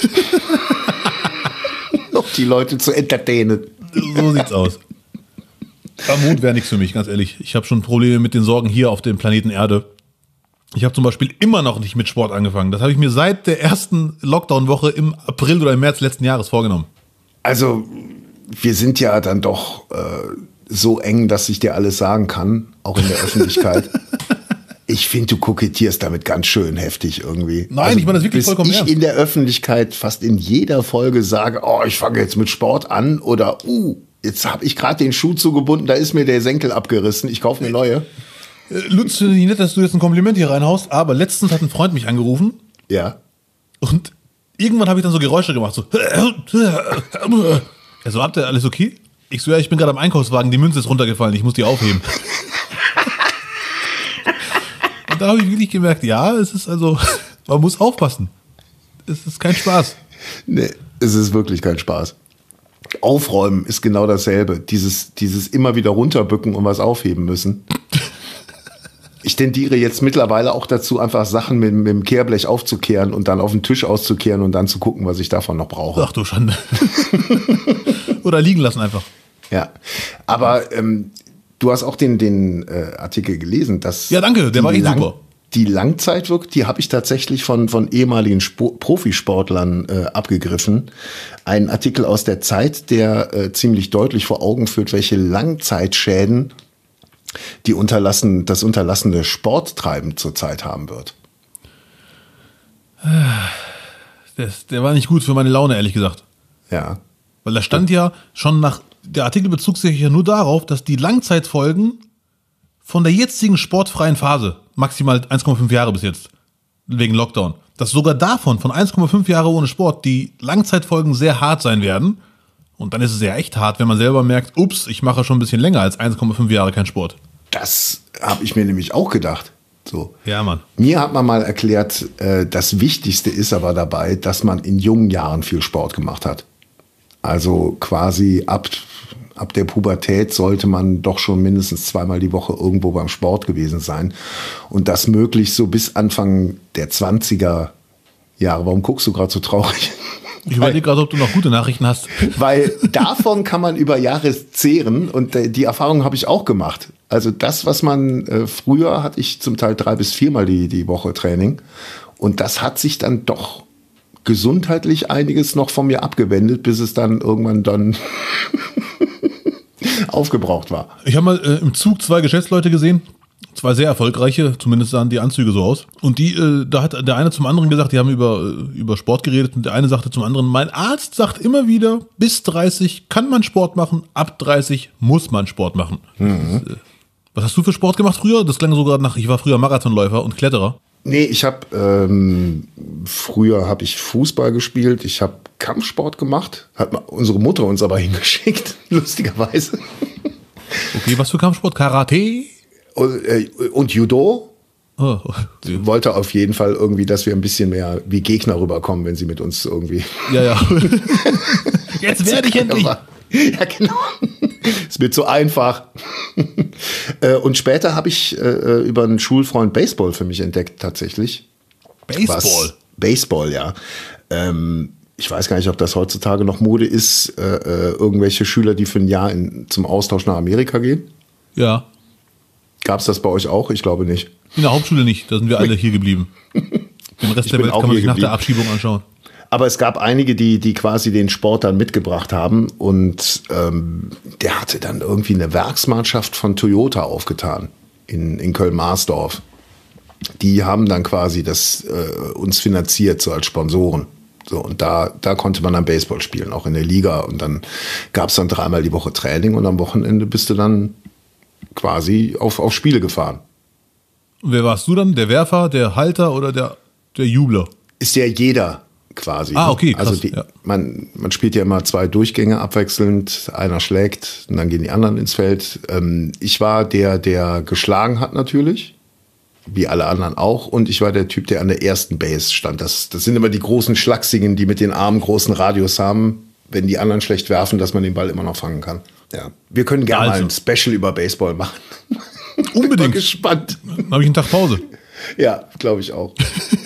Speaker 2: Noch die Leute zu entertainen.
Speaker 1: So sieht's aus. Am Mond wäre nichts für mich, ganz ehrlich. Ich habe schon Probleme mit den Sorgen hier auf dem Planeten Erde. Ich habe zum Beispiel immer noch nicht mit Sport angefangen. Das habe ich mir seit der ersten Lockdown-Woche im April oder im März letzten Jahres vorgenommen.
Speaker 2: Also, wir sind ja dann doch so eng, dass ich dir alles sagen kann, auch in der Öffentlichkeit. Ich finde, du kokettierst damit ganz schön heftig irgendwie.
Speaker 1: Nein, also, ich meine das wirklich vollkommen ernst.
Speaker 2: Ich in der Öffentlichkeit fast in jeder Folge sage, oh, ich fange jetzt mit Sport an oder jetzt habe ich gerade den Schuh zugebunden, da ist mir der Senkel abgerissen, ich kaufe mir neue.
Speaker 1: Lutz, finde ich nett, dass du jetzt ein Kompliment hier reinhaust, aber letztens hat ein Freund mich angerufen.
Speaker 2: Ja.
Speaker 1: Und irgendwann habe ich dann so Geräusche gemacht, so. Er so, habt ihr alles okay? Ich so, ja, ich bin gerade am Einkaufswagen, die Münze ist runtergefallen, ich muss die aufheben. Und da habe ich wirklich gemerkt, ja, es ist also, man muss aufpassen. Es ist kein Spaß.
Speaker 2: Nee, es ist wirklich kein Spaß. Aufräumen ist genau dasselbe. Dieses immer wieder runterbücken und was aufheben müssen. Ich tendiere jetzt mittlerweile auch dazu, einfach Sachen mit dem Kehrblech aufzukehren und dann auf den Tisch auszukehren und dann zu gucken, was ich davon noch brauche.
Speaker 1: Ach du Schande. Oder liegen lassen einfach.
Speaker 2: Ja, aber du hast auch den Artikel gelesen, dass...
Speaker 1: Ja, danke, der war echt super.
Speaker 2: Die Langzeitwirkung, die habe ich tatsächlich von ehemaligen Profisportlern abgegriffen. Ein Artikel aus der Zeit, der ziemlich deutlich vor Augen führt, welche Langzeitschäden das unterlassene Sporttreiben zurzeit haben wird.
Speaker 1: Der war nicht gut für meine Laune, ehrlich gesagt.
Speaker 2: Ja.
Speaker 1: Weil da stand ja schon der Artikel bezog sich ja nur darauf, dass die Langzeitfolgen von der jetzigen sportfreien Phase, maximal 1,5 Jahre bis jetzt, wegen Lockdown, dass sogar davon, von 1,5 Jahre ohne Sport, die Langzeitfolgen sehr hart sein werden, Und dann ist es ja echt hart, wenn man selber merkt, ups, ich mache schon ein bisschen länger als 1,5 Jahre keinen Sport.
Speaker 2: Das habe ich mir nämlich auch gedacht. So.
Speaker 1: Ja, Mann.
Speaker 2: Mir hat man mal erklärt, das Wichtigste ist aber dabei, dass man in jungen Jahren viel Sport gemacht hat. Also quasi ab der Pubertät sollte man doch schon mindestens 2-mal die Woche irgendwo beim Sport gewesen sein. Und das möglichst so bis Anfang der 20er Jahre. Warum guckst du gerade so traurig?
Speaker 1: Ich überlege gerade, ob du noch gute Nachrichten hast.
Speaker 2: Weil davon kann man über Jahre zehren und die Erfahrung habe ich auch gemacht. Also das, was man früher hatte ich zum Teil 3 bis 4-mal die Woche Training und das hat sich dann doch gesundheitlich einiges noch von mir abgewendet, bis es dann irgendwann dann aufgebraucht war.
Speaker 1: Ich habe mal im Zug 2 Geschäftsleute gesehen, 2 sehr erfolgreiche, zumindest sahen die Anzüge so aus. Und da hat der eine zum anderen gesagt, die haben über Sport geredet und der eine sagte zum anderen, mein Arzt sagt immer wieder, bis 30 kann man Sport machen, ab 30 muss man Sport machen. Mhm. Was hast du für Sport gemacht früher? Das klang so gerade nach, ich war früher Marathonläufer und Kletterer.
Speaker 2: Nee, früher habe ich Fußball gespielt, ich habe Kampfsport gemacht, hat unsere Mutter uns aber hingeschickt, lustigerweise.
Speaker 1: Okay, was für Kampfsport? Karate?
Speaker 2: Und Judo.
Speaker 1: Oh.
Speaker 2: Sie wollte auf jeden Fall irgendwie, dass wir ein bisschen mehr wie Gegner rüberkommen, wenn sie mit uns irgendwie...
Speaker 1: Ja. Jetzt werde ich endlich...
Speaker 2: Ja, genau. Es wird so einfach. Und später habe ich über einen Schulfreund Baseball für mich entdeckt, tatsächlich.
Speaker 1: Baseball?
Speaker 2: Baseball, ja. Ich weiß gar nicht, ob das heutzutage noch Mode ist. Irgendwelche Schüler, die für ein Jahr zum Austausch nach Amerika gehen.
Speaker 1: Ja.
Speaker 2: Gab es das bei euch auch? Ich glaube nicht.
Speaker 1: In der Hauptschule nicht, da sind wir alle hier geblieben. Den Rest der Welt kann man sich nach der Abschiebung anschauen.
Speaker 2: Aber es gab einige, die quasi den Sport dann mitgebracht haben und der hatte dann irgendwie eine Werksmannschaft von Toyota aufgetan in Köln-Marsdorf. Die haben dann quasi das uns finanziert, so als Sponsoren. So, und da konnte man dann Baseball spielen, auch in der Liga. Und dann gab es dann 3-mal die Woche Training und am Wochenende bist du dann quasi auf Spiele gefahren.
Speaker 1: Und wer warst du dann? Der Werfer, der Halter oder der Jubler?
Speaker 2: Ist ja jeder quasi.
Speaker 1: Ah, okay, krass.
Speaker 2: Also man spielt ja immer 2 Durchgänge abwechselnd, einer schlägt und dann gehen die anderen ins Feld. Ich war der geschlagen hat natürlich, wie alle anderen auch, und ich war der Typ, der an der ersten Base stand. Das sind immer die großen Schlachsigen, die mit den Armen großen Radius haben, wenn die anderen schlecht werfen, dass man den Ball immer noch fangen kann. Ja. Wir können gerne mal ein Special über Baseball machen.
Speaker 1: Unbedingt.
Speaker 2: Ich bin gespannt.
Speaker 1: Dann habe ich einen Tag Pause.
Speaker 2: Ja, glaube ich auch.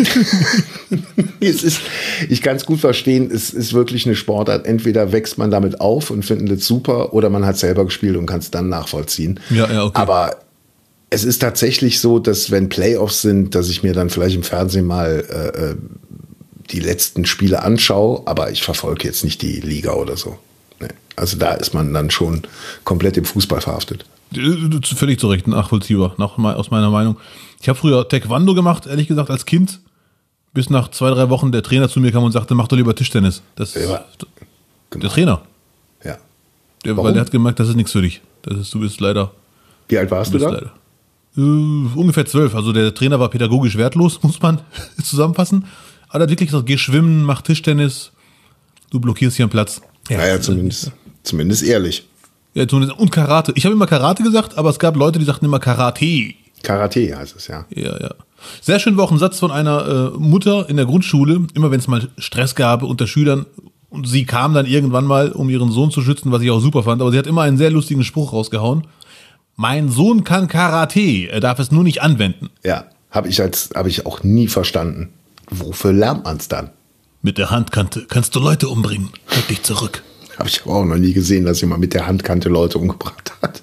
Speaker 2: Ich kann es gut verstehen, es ist wirklich eine Sportart. Entweder wächst man damit auf und findet es super oder man hat selber gespielt und kann es dann nachvollziehen.
Speaker 1: Ja, okay.
Speaker 2: Aber es ist tatsächlich so, dass wenn Playoffs sind, dass ich mir dann vielleicht im Fernsehen mal die letzten Spiele anschaue, aber ich verfolge jetzt nicht die Liga oder so. Nee. Also da ist man dann schon komplett im Fußball verhaftet.
Speaker 1: Völlig zu Recht, nachvollziehbar, aus meiner Meinung. Ich habe früher Taekwondo gemacht, ehrlich gesagt, als Kind. Bis nach 2-3 Wochen der Trainer zu mir kam und sagte, mach doch lieber Tischtennis. Das
Speaker 2: ja,
Speaker 1: der Trainer.
Speaker 2: Ja.
Speaker 1: Weil der hat gemerkt, das ist nichts für dich. Du bist leider...
Speaker 2: Wie alt warst du da?
Speaker 1: Ungefähr 12. Also der Trainer war pädagogisch wertlos, muss man zusammenfassen. Aber er hat wirklich gesagt, geh schwimmen, mach Tischtennis, du blockierst hier einen Platz.
Speaker 2: Ja, zumindest ehrlich.
Speaker 1: Ja, und Karate. Ich habe immer Karate gesagt, aber es gab Leute, die sagten immer Karate.
Speaker 2: Karate heißt es, ja.
Speaker 1: Ja. Sehr schön war auch ein Satz von einer Mutter in der Grundschule, immer wenn es mal Stress gab unter Schülern. Und sie kam dann irgendwann mal, um ihren Sohn zu schützen, was ich auch super fand. Aber sie hat immer einen sehr lustigen Spruch rausgehauen. Mein Sohn kann Karate, er darf es nur nicht anwenden.
Speaker 2: Ja, habe ich auch nie verstanden. Wofür lernt man es dann?
Speaker 1: Mit der Handkante kannst du Leute umbringen. Halt dich zurück.
Speaker 2: Habe ich aber auch noch nie gesehen, dass jemand mit der Handkante Leute umgebracht hat.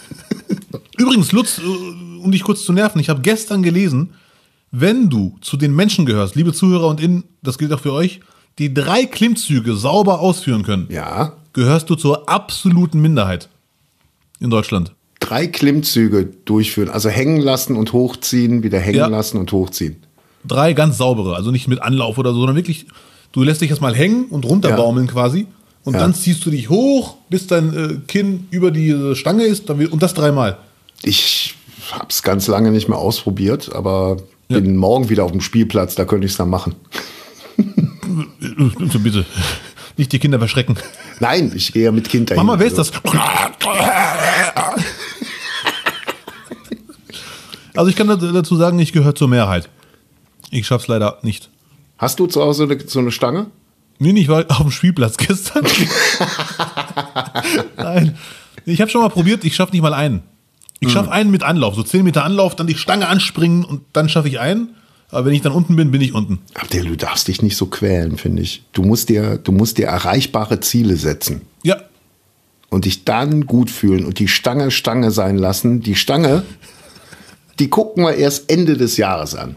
Speaker 1: Übrigens, Lutz, um dich kurz zu nerven, ich habe gestern gelesen, wenn du zu den Menschen gehörst, liebe Zuhörer und Innen, das gilt auch für euch, die 3 Klimmzüge sauber ausführen können,
Speaker 2: ja,
Speaker 1: gehörst du zur absoluten Minderheit in Deutschland.
Speaker 2: 3 Klimmzüge durchführen, also hängen lassen und hochziehen, wieder hängen lassen und hochziehen.
Speaker 1: 3 ganz saubere, also nicht mit Anlauf oder so, sondern wirklich, du lässt dich erstmal hängen und runterbaumeln quasi und dann ziehst du dich hoch, bis dein Kinn über die Stange ist und das 3-mal. Ich
Speaker 2: habe es ganz lange nicht mehr ausprobiert, aber bin morgen wieder auf dem Spielplatz, da könnte ich es dann machen.
Speaker 1: Bitte, nicht die Kinder verschrecken.
Speaker 2: Nein, ich gehe ja mit Kind dahin.
Speaker 1: Mama, wer ist das? Also ich kann dazu sagen, ich gehöre zur Mehrheit. Ich schaff's leider nicht.
Speaker 2: Hast du zu Hause so eine Stange?
Speaker 1: Nee, ich war auf dem Spielplatz gestern. Nein. Ich habe schon mal probiert, ich schaffe nicht mal einen. Ich schaffe einen mit Anlauf, so 10 Meter Anlauf, dann die Stange anspringen und dann schaffe ich einen. Aber wenn ich dann unten bin, bin ich unten.
Speaker 2: Abdel, du darfst dich nicht so quälen, finde ich. Du musst dir erreichbare Ziele setzen.
Speaker 1: Ja.
Speaker 2: Und dich dann gut fühlen und die Stange sein lassen. Die Stange, die gucken wir erst Ende des Jahres an.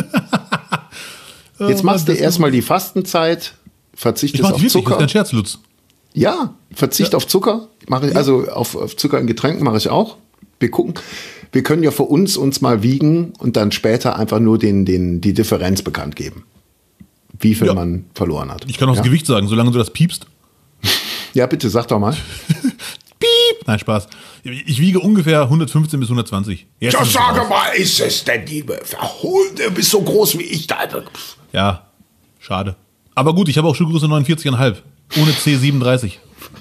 Speaker 2: Jetzt machst du erstmal die Fastenzeit, verzichtest auf
Speaker 1: wirklich,
Speaker 2: Zucker.
Speaker 1: Das ist kein Scherz, Lutz.
Speaker 2: Ja, Verzicht auf Zucker mache ich, also auf Zucker in Getränken mache ich auch. Wir können ja für uns mal wiegen und dann später einfach nur die Differenz bekannt geben. Wie viel man verloren hat.
Speaker 1: Ich kann auch das Gewicht sagen, solange du das piepst.
Speaker 2: Ja, bitte, sag doch mal.
Speaker 1: Piep! Nein, Spaß. Ich wiege ungefähr 115 bis 120. Jetzt
Speaker 2: Ja, sage mal, ist es denn die Verholte? Du bist so groß wie ich.
Speaker 1: Ja, schade. Aber gut, ich habe auch Schuhgröße 49,5. Ohne C37.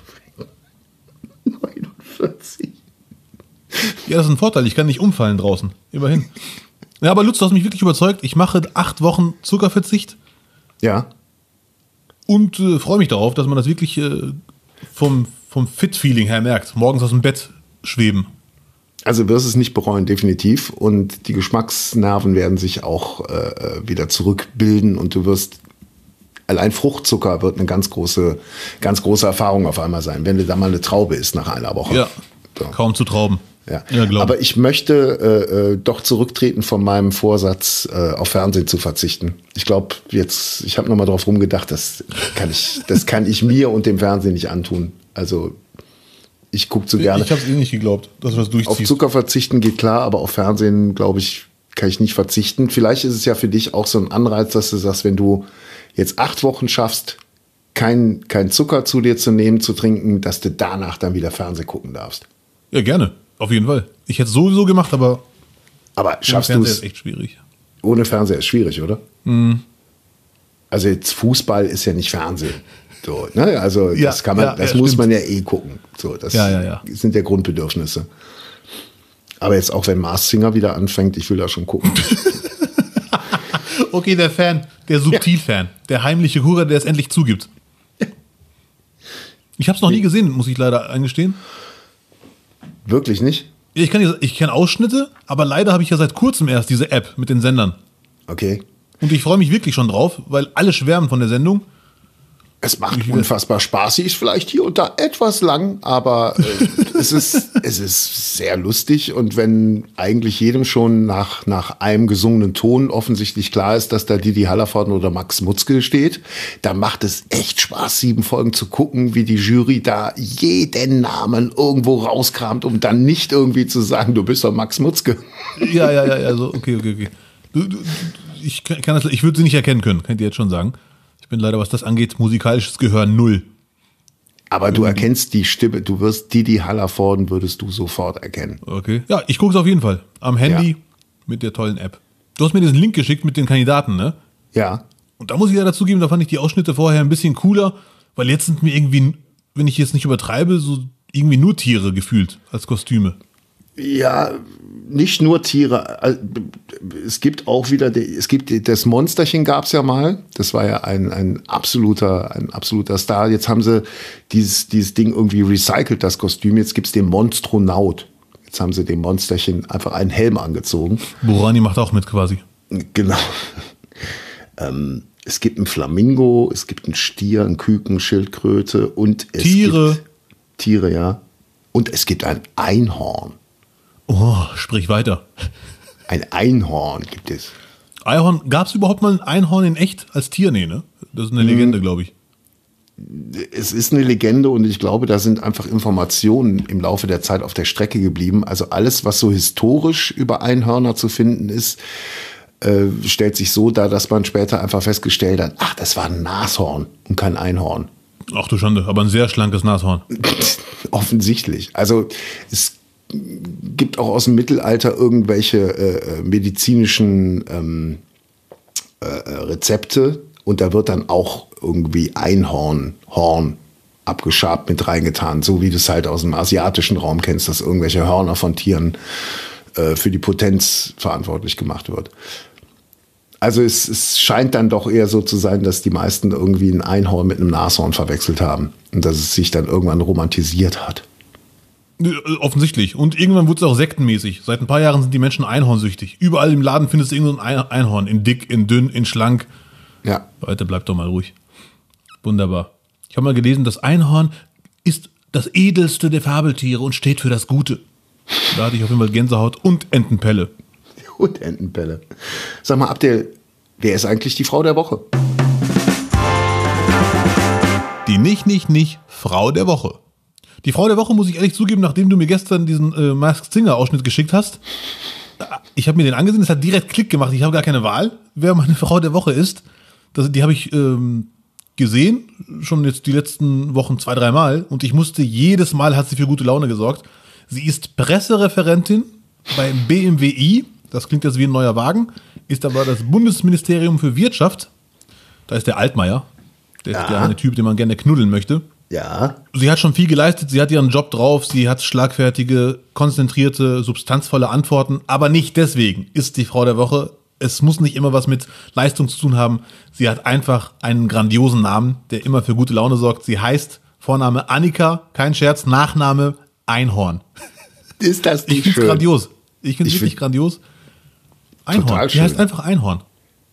Speaker 2: 49.
Speaker 1: Ja, das ist ein Vorteil. Ich kann nicht umfallen draußen. Immerhin. Ja, aber Lutz, du hast mich wirklich überzeugt. Ich mache 8 Wochen Zuckerverzicht.
Speaker 2: Ja.
Speaker 1: Und freue mich darauf, dass man das wirklich vom Fit-Feeling her merkt. Morgens aus dem Bett schweben.
Speaker 2: Also wirst es nicht bereuen, definitiv. Und die Geschmacksnerven werden sich auch wieder zurückbilden und du wirst, allein Fruchtzucker wird eine ganz große Erfahrung auf einmal sein, wenn du da mal eine Traube isst nach einer Woche.
Speaker 1: Ja,
Speaker 2: so.
Speaker 1: Kaum zu Trauben.
Speaker 2: Ja. Aber ich möchte doch zurücktreten von meinem Vorsatz, auf Fernsehen zu verzichten. Ich glaube, ich habe nochmal drauf rumgedacht, das kann ich mir und dem Fernsehen nicht antun. Also ich gucke zu gerne.
Speaker 1: Ich habe es nicht geglaubt, dass du das durchziehst.
Speaker 2: Auf Zucker verzichten geht klar, aber auf Fernsehen, glaube ich, kann ich nicht verzichten. Vielleicht ist es ja für dich auch so ein Anreiz, dass du sagst, wenn du jetzt 8 Wochen schaffst, kein Zucker zu dir zu nehmen, zu trinken, dass du danach dann wieder Fernsehen gucken darfst.
Speaker 1: Ja, gerne. Auf jeden Fall. Ich hätte es sowieso gemacht, aber
Speaker 2: schaffst du es?
Speaker 1: ist echt schwierig.
Speaker 2: Ohne Fernseher ist schwierig, oder?
Speaker 1: Mhm.
Speaker 2: Also jetzt Fußball ist ja nicht Fernsehen. So, ne? Also
Speaker 1: Ja,
Speaker 2: das kann man, das muss man ja eh gucken. So, das sind ja Grundbedürfnisse. Aber jetzt auch wenn Mars Singer wieder anfängt, ich will da schon gucken.
Speaker 1: Okay, der Fan, der Subtil-Fan, der heimliche Hurer, der es endlich zugibt. Ich habe es noch nie gesehen, muss ich leider eingestehen.
Speaker 2: Wirklich nicht?
Speaker 1: Ich kenne Ausschnitte, aber leider habe ich ja seit kurzem erst diese App mit den Sendern.
Speaker 2: Okay.
Speaker 1: Und ich freue mich wirklich schon drauf, weil alle schwärmen von der Sendung.
Speaker 2: Es macht unfassbar Spaß. Sie ist vielleicht hier und da etwas lang, aber es ist sehr lustig. Und wenn eigentlich jedem schon nach einem gesungenen Ton offensichtlich klar ist, dass da Didi Hallervorden oder Max Mutzke steht, dann macht es echt Spaß, 7 Folgen zu gucken, wie die Jury da jeden Namen irgendwo rauskramt, um dann nicht irgendwie zu sagen, du bist doch Max Mutzke.
Speaker 1: Ja, so, okay. Ich würde sie nicht erkennen können, könnt ihr jetzt schon sagen. Ich bin leider, was das angeht, musikalisches Gehör 0.
Speaker 2: Aber du erkennst die Stimme, du wirst Didi Hallervorden, würdest du sofort erkennen.
Speaker 1: Okay. Ja, ich gucke es auf jeden Fall. Am Handy mit der tollen App. Du hast mir diesen Link geschickt mit den Kandidaten, ne?
Speaker 2: Ja.
Speaker 1: Und da muss ich ja dazu geben, da fand ich die Ausschnitte vorher ein bisschen cooler, weil jetzt sind mir irgendwie, wenn ich jetzt nicht übertreibe, so irgendwie nur Tiere gefühlt als Kostüme.
Speaker 2: Ja, nicht nur Tiere. Es gibt auch wieder, das Monsterchen gab es ja mal. Das war ja ein absoluter Star. Jetzt haben sie dieses Ding irgendwie recycelt, das Kostüm. Jetzt gibt es den Monstronaut. Jetzt haben sie dem Monsterchen einfach einen Helm angezogen.
Speaker 1: Burani macht auch mit quasi.
Speaker 2: Genau. Es gibt einen Flamingo, es gibt einen Stier, einen Küken, Schildkröte und es gibt Tiere, ja. Und es gibt ein Einhorn.
Speaker 1: Oh, sprich weiter.
Speaker 2: Ein Einhorn gibt es.
Speaker 1: Einhorn, gab es überhaupt mal ein Einhorn in echt als Tier? Nee, ne? Das ist eine Legende, glaube ich.
Speaker 2: Es ist eine Legende und ich glaube, da sind einfach Informationen im Laufe der Zeit auf der Strecke geblieben. Also alles, was so historisch über Einhörner zu finden ist, stellt sich so dar, dass man später einfach festgestellt hat, ach, das war ein Nashorn und kein Einhorn.
Speaker 1: Ach du Schande, aber ein sehr schlankes Nashorn.
Speaker 2: Offensichtlich. Also es gibt auch aus dem Mittelalter irgendwelche medizinischen Rezepte und da wird dann auch irgendwie Einhorn abgeschabt mit reingetan, so wie du es halt aus dem asiatischen Raum kennst, dass irgendwelche Hörner von Tieren für die Potenz verantwortlich gemacht wird. Also es scheint dann doch eher so zu sein, dass die meisten irgendwie ein Einhorn mit einem Nashorn verwechselt haben und dass es sich dann irgendwann romantisiert hat.
Speaker 1: Offensichtlich. Und irgendwann wurde es auch sektenmäßig. Seit ein paar Jahren sind die Menschen einhornsüchtig. Überall im Laden findest du irgendein Einhorn. In dick, in dünn, in schlank.
Speaker 2: Ja.
Speaker 1: Leute, bleibt doch mal ruhig. Wunderbar. Ich habe mal gelesen, das Einhorn ist das edelste der Fabeltiere und steht für das Gute. Da hatte ich auf jeden Fall Gänsehaut und Entenpelle.
Speaker 2: Und Entenpelle. Sag mal, Abdel, wer ist eigentlich die Frau der Woche?
Speaker 1: Die nicht Frau der Woche. Die Frau der Woche, muss ich ehrlich zugeben, nachdem du mir gestern diesen Masked Singer Ausschnitt geschickt hast, ich habe mir den angesehen, es hat direkt Klick gemacht. Ich habe gar keine Wahl, wer meine Frau der Woche ist. Die habe ich gesehen, schon jetzt die letzten Wochen 2-3 Mal. Und ich musste, jedes Mal hat sie für gute Laune gesorgt. Sie ist Pressereferentin beim BMWi. Das klingt jetzt wie ein neuer Wagen, ist aber das Bundesministerium für Wirtschaft. Da ist der Altmaier. Der ist der eine Typ, den man gerne knuddeln möchte.
Speaker 2: Ja.
Speaker 1: Sie hat schon viel geleistet, sie hat ihren Job drauf, sie hat schlagfertige, konzentrierte, substanzvolle Antworten, aber nicht deswegen ist die Frau der Woche. Es muss nicht immer was mit Leistung zu tun haben. Sie hat einfach einen grandiosen Namen, der immer für gute Laune sorgt. Sie heißt Vorname Annika, kein Scherz, Nachname Einhorn.
Speaker 2: Ist das nicht schön?
Speaker 1: Ich finde es grandios. Ich finde es wirklich grandios. Einhorn.
Speaker 2: Total
Speaker 1: Die
Speaker 2: schön.
Speaker 1: heißt einfach Einhorn.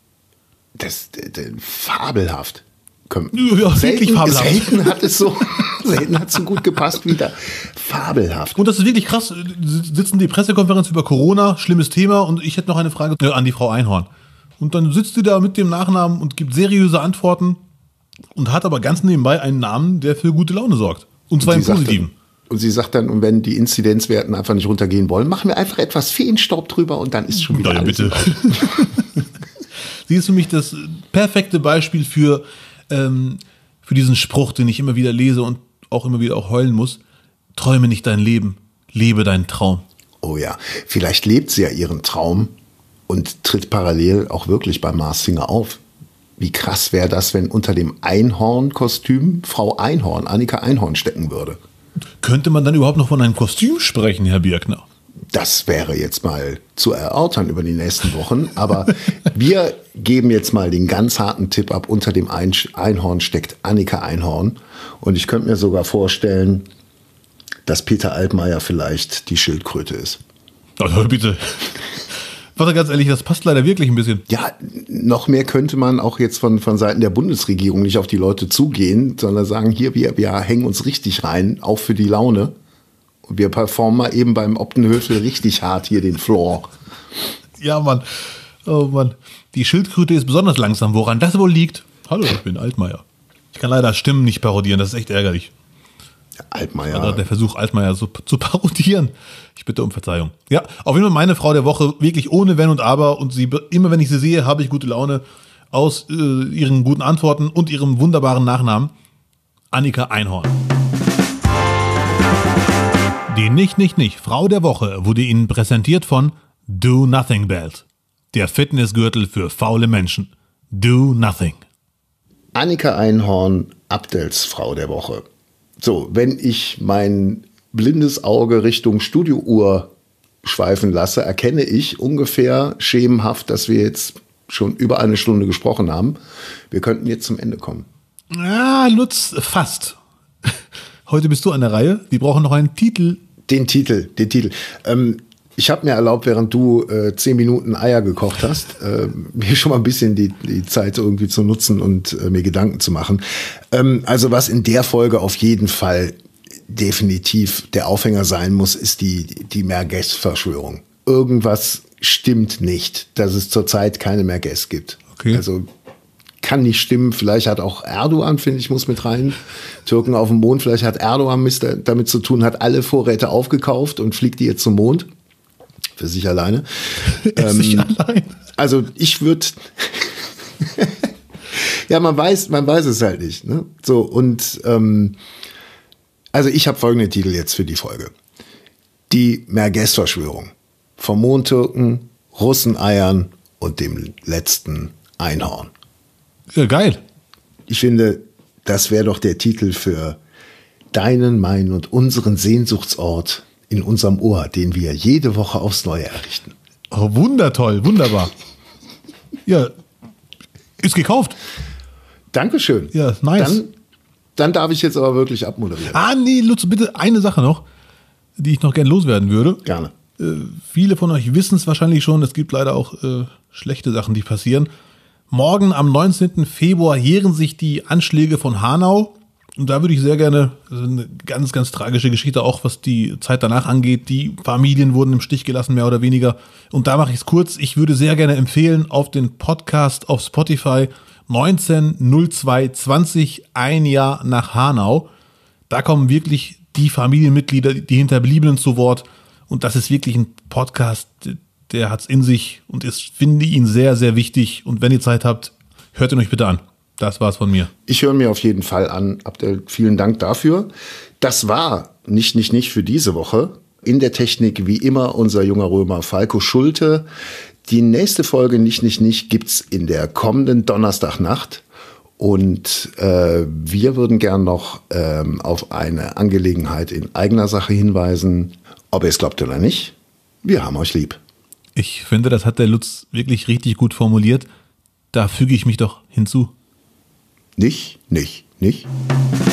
Speaker 2: Das fabelhaft.
Speaker 1: Ja, wirklich fabelhaft.
Speaker 2: Selten hat es so gut gepasst wie da. Fabelhaft.
Speaker 1: Und das ist wirklich krass. Sitzen die Pressekonferenz über Corona, schlimmes Thema, und ich hätte noch eine Frage an die Frau Einhorn. Und dann sitzt sie da mit dem Nachnamen und gibt seriöse Antworten und hat aber ganz nebenbei einen Namen, der für gute Laune sorgt. Und zwar im Positiven.
Speaker 2: Und sie sagt dann, und wenn die Inzidenzwerten einfach nicht runtergehen wollen, machen wir einfach etwas Feenstaub drüber und dann ist schon wieder alles
Speaker 1: bitte. Sie ist für mich das perfekte Beispiel für diesen Spruch, den ich immer wieder lese und auch immer wieder auch heulen muss. Träume nicht dein Leben, lebe deinen Traum.
Speaker 2: Oh ja, vielleicht lebt sie ja ihren Traum und tritt parallel auch wirklich bei Masked Singer auf. Wie krass wäre das, wenn unter dem Einhorn-Kostüm Frau Einhorn, Annika Einhorn stecken würde?
Speaker 1: Könnte man dann überhaupt noch von einem Kostüm sprechen, Herr Birkner?
Speaker 2: Das wäre jetzt mal zu erörtern über die nächsten Wochen. Aber wir geben jetzt mal den ganz harten Tipp ab. Unter dem Einhorn steckt Annika Einhorn. Und ich könnte mir sogar vorstellen, dass Peter Altmaier vielleicht die Schildkröte ist.
Speaker 1: Also bitte. Warte, ganz ehrlich, das passt leider wirklich ein bisschen.
Speaker 2: Ja, noch mehr könnte man auch jetzt von Seiten der Bundesregierung nicht auf die Leute zugehen, sondern sagen, hier, wir hängen uns richtig rein, auch für die Laune. Und wir performen mal eben beim Optenhöfel richtig hart hier den Floor.
Speaker 1: Ja, Mann. Oh Mann. Die Schildkröte ist besonders langsam. Woran das wohl liegt? Hallo, ich bin Altmaier. Ich kann leider Stimmen nicht parodieren, das ist echt ärgerlich.
Speaker 2: Altmaier.
Speaker 1: Oder der Versuch, Altmaier so zu parodieren. Ich bitte um Verzeihung. Ja, auf jeden Fall meine Frau der Woche, wirklich ohne Wenn und Aber. Und immer wenn ich sie sehe, habe ich gute Laune aus ihren guten Antworten und ihrem wunderbaren Nachnamen. Annika Einhorn. Die nicht Frau der Woche wurde Ihnen präsentiert von Do Nothing Belt. Der Fitnessgürtel für faule Menschen. Do Nothing.
Speaker 2: Annika Einhorn, Abdels Frau der Woche. So, wenn ich mein blindes Auge Richtung Studiouhr schweifen lasse, erkenne ich ungefähr schemenhaft, dass wir jetzt schon über eine Stunde gesprochen haben. Wir könnten jetzt zum Ende kommen.
Speaker 1: Ah, Lutz, fast. Heute bist du an der Reihe. Wir brauchen noch einen Titel.
Speaker 2: Den Titel. Ich habe mir erlaubt, während du 10 Minuten Eier gekocht hast, mir schon mal ein bisschen die Zeit irgendwie zu nutzen und mir Gedanken zu machen. Also was in der Folge auf jeden Fall definitiv der Aufhänger sein muss, ist die Merguez-Verschwörung. Irgendwas stimmt nicht, dass es zurzeit keine Merguez gibt.
Speaker 1: Okay.
Speaker 2: Also kann nicht stimmen. Vielleicht hat auch Erdogan, finde ich, muss mit rein. Türken auf dem Mond, vielleicht hat Erdogan damit zu tun, hat alle Vorräte aufgekauft und fliegt die jetzt zum Mond. Für sich alleine.
Speaker 1: Sich allein.
Speaker 2: Also ich würde... ja, man weiß es halt nicht. Ne? So, und also ich habe folgenden Titel jetzt für die Folge. Die Merguez-Verschwörung. Vom Mondtürken, Russeneiern und dem letzten Einhorn.
Speaker 1: Ja, geil.
Speaker 2: Ich finde, das wäre doch der Titel für deinen, meinen und unseren Sehnsuchtsort in unserem Ohr, den wir jede Woche aufs Neue errichten.
Speaker 1: Oh, wundertoll, wunderbar. Ja, ist gekauft.
Speaker 2: Dankeschön.
Speaker 1: Ja, nice.
Speaker 2: Dann darf ich jetzt aber wirklich abmoderieren.
Speaker 1: Nee, Lutz, bitte eine Sache noch, die ich noch gerne loswerden würde.
Speaker 2: Gerne.
Speaker 1: Viele von euch wissen es wahrscheinlich schon, es gibt leider auch schlechte Sachen, die passieren. Morgen am 19. Februar jähren sich die Anschläge von Hanau. Und da würde ich sehr gerne, das ist eine ganz, ganz tragische Geschichte, auch was die Zeit danach angeht. Die Familien wurden im Stich gelassen, mehr oder weniger. Und da mache ich es kurz. Ich würde sehr gerne empfehlen, auf den Podcast auf Spotify 19.02.20, ein Jahr nach Hanau. Da kommen wirklich die Familienmitglieder, die Hinterbliebenen zu Wort. Und das ist wirklich ein Podcast, der hat's in sich und ich finde ihn sehr, sehr wichtig. Und wenn ihr Zeit habt, hört ihn euch bitte an. Das war's von mir.
Speaker 2: Ich höre mir auf jeden Fall an. Abdel, vielen Dank dafür. Das war nicht für diese Woche. In der Technik wie immer unser junger Römer Falco Schulte. Die nächste Folge nicht gibt's in der kommenden Donnerstagnacht. Und wir würden gern noch auf eine Angelegenheit in eigener Sache hinweisen. Ob ihr es glaubt oder nicht, wir haben euch lieb.
Speaker 1: Ich finde, das hat der Lutz wirklich richtig gut formuliert. Da füge ich mich doch hinzu.
Speaker 2: Nicht.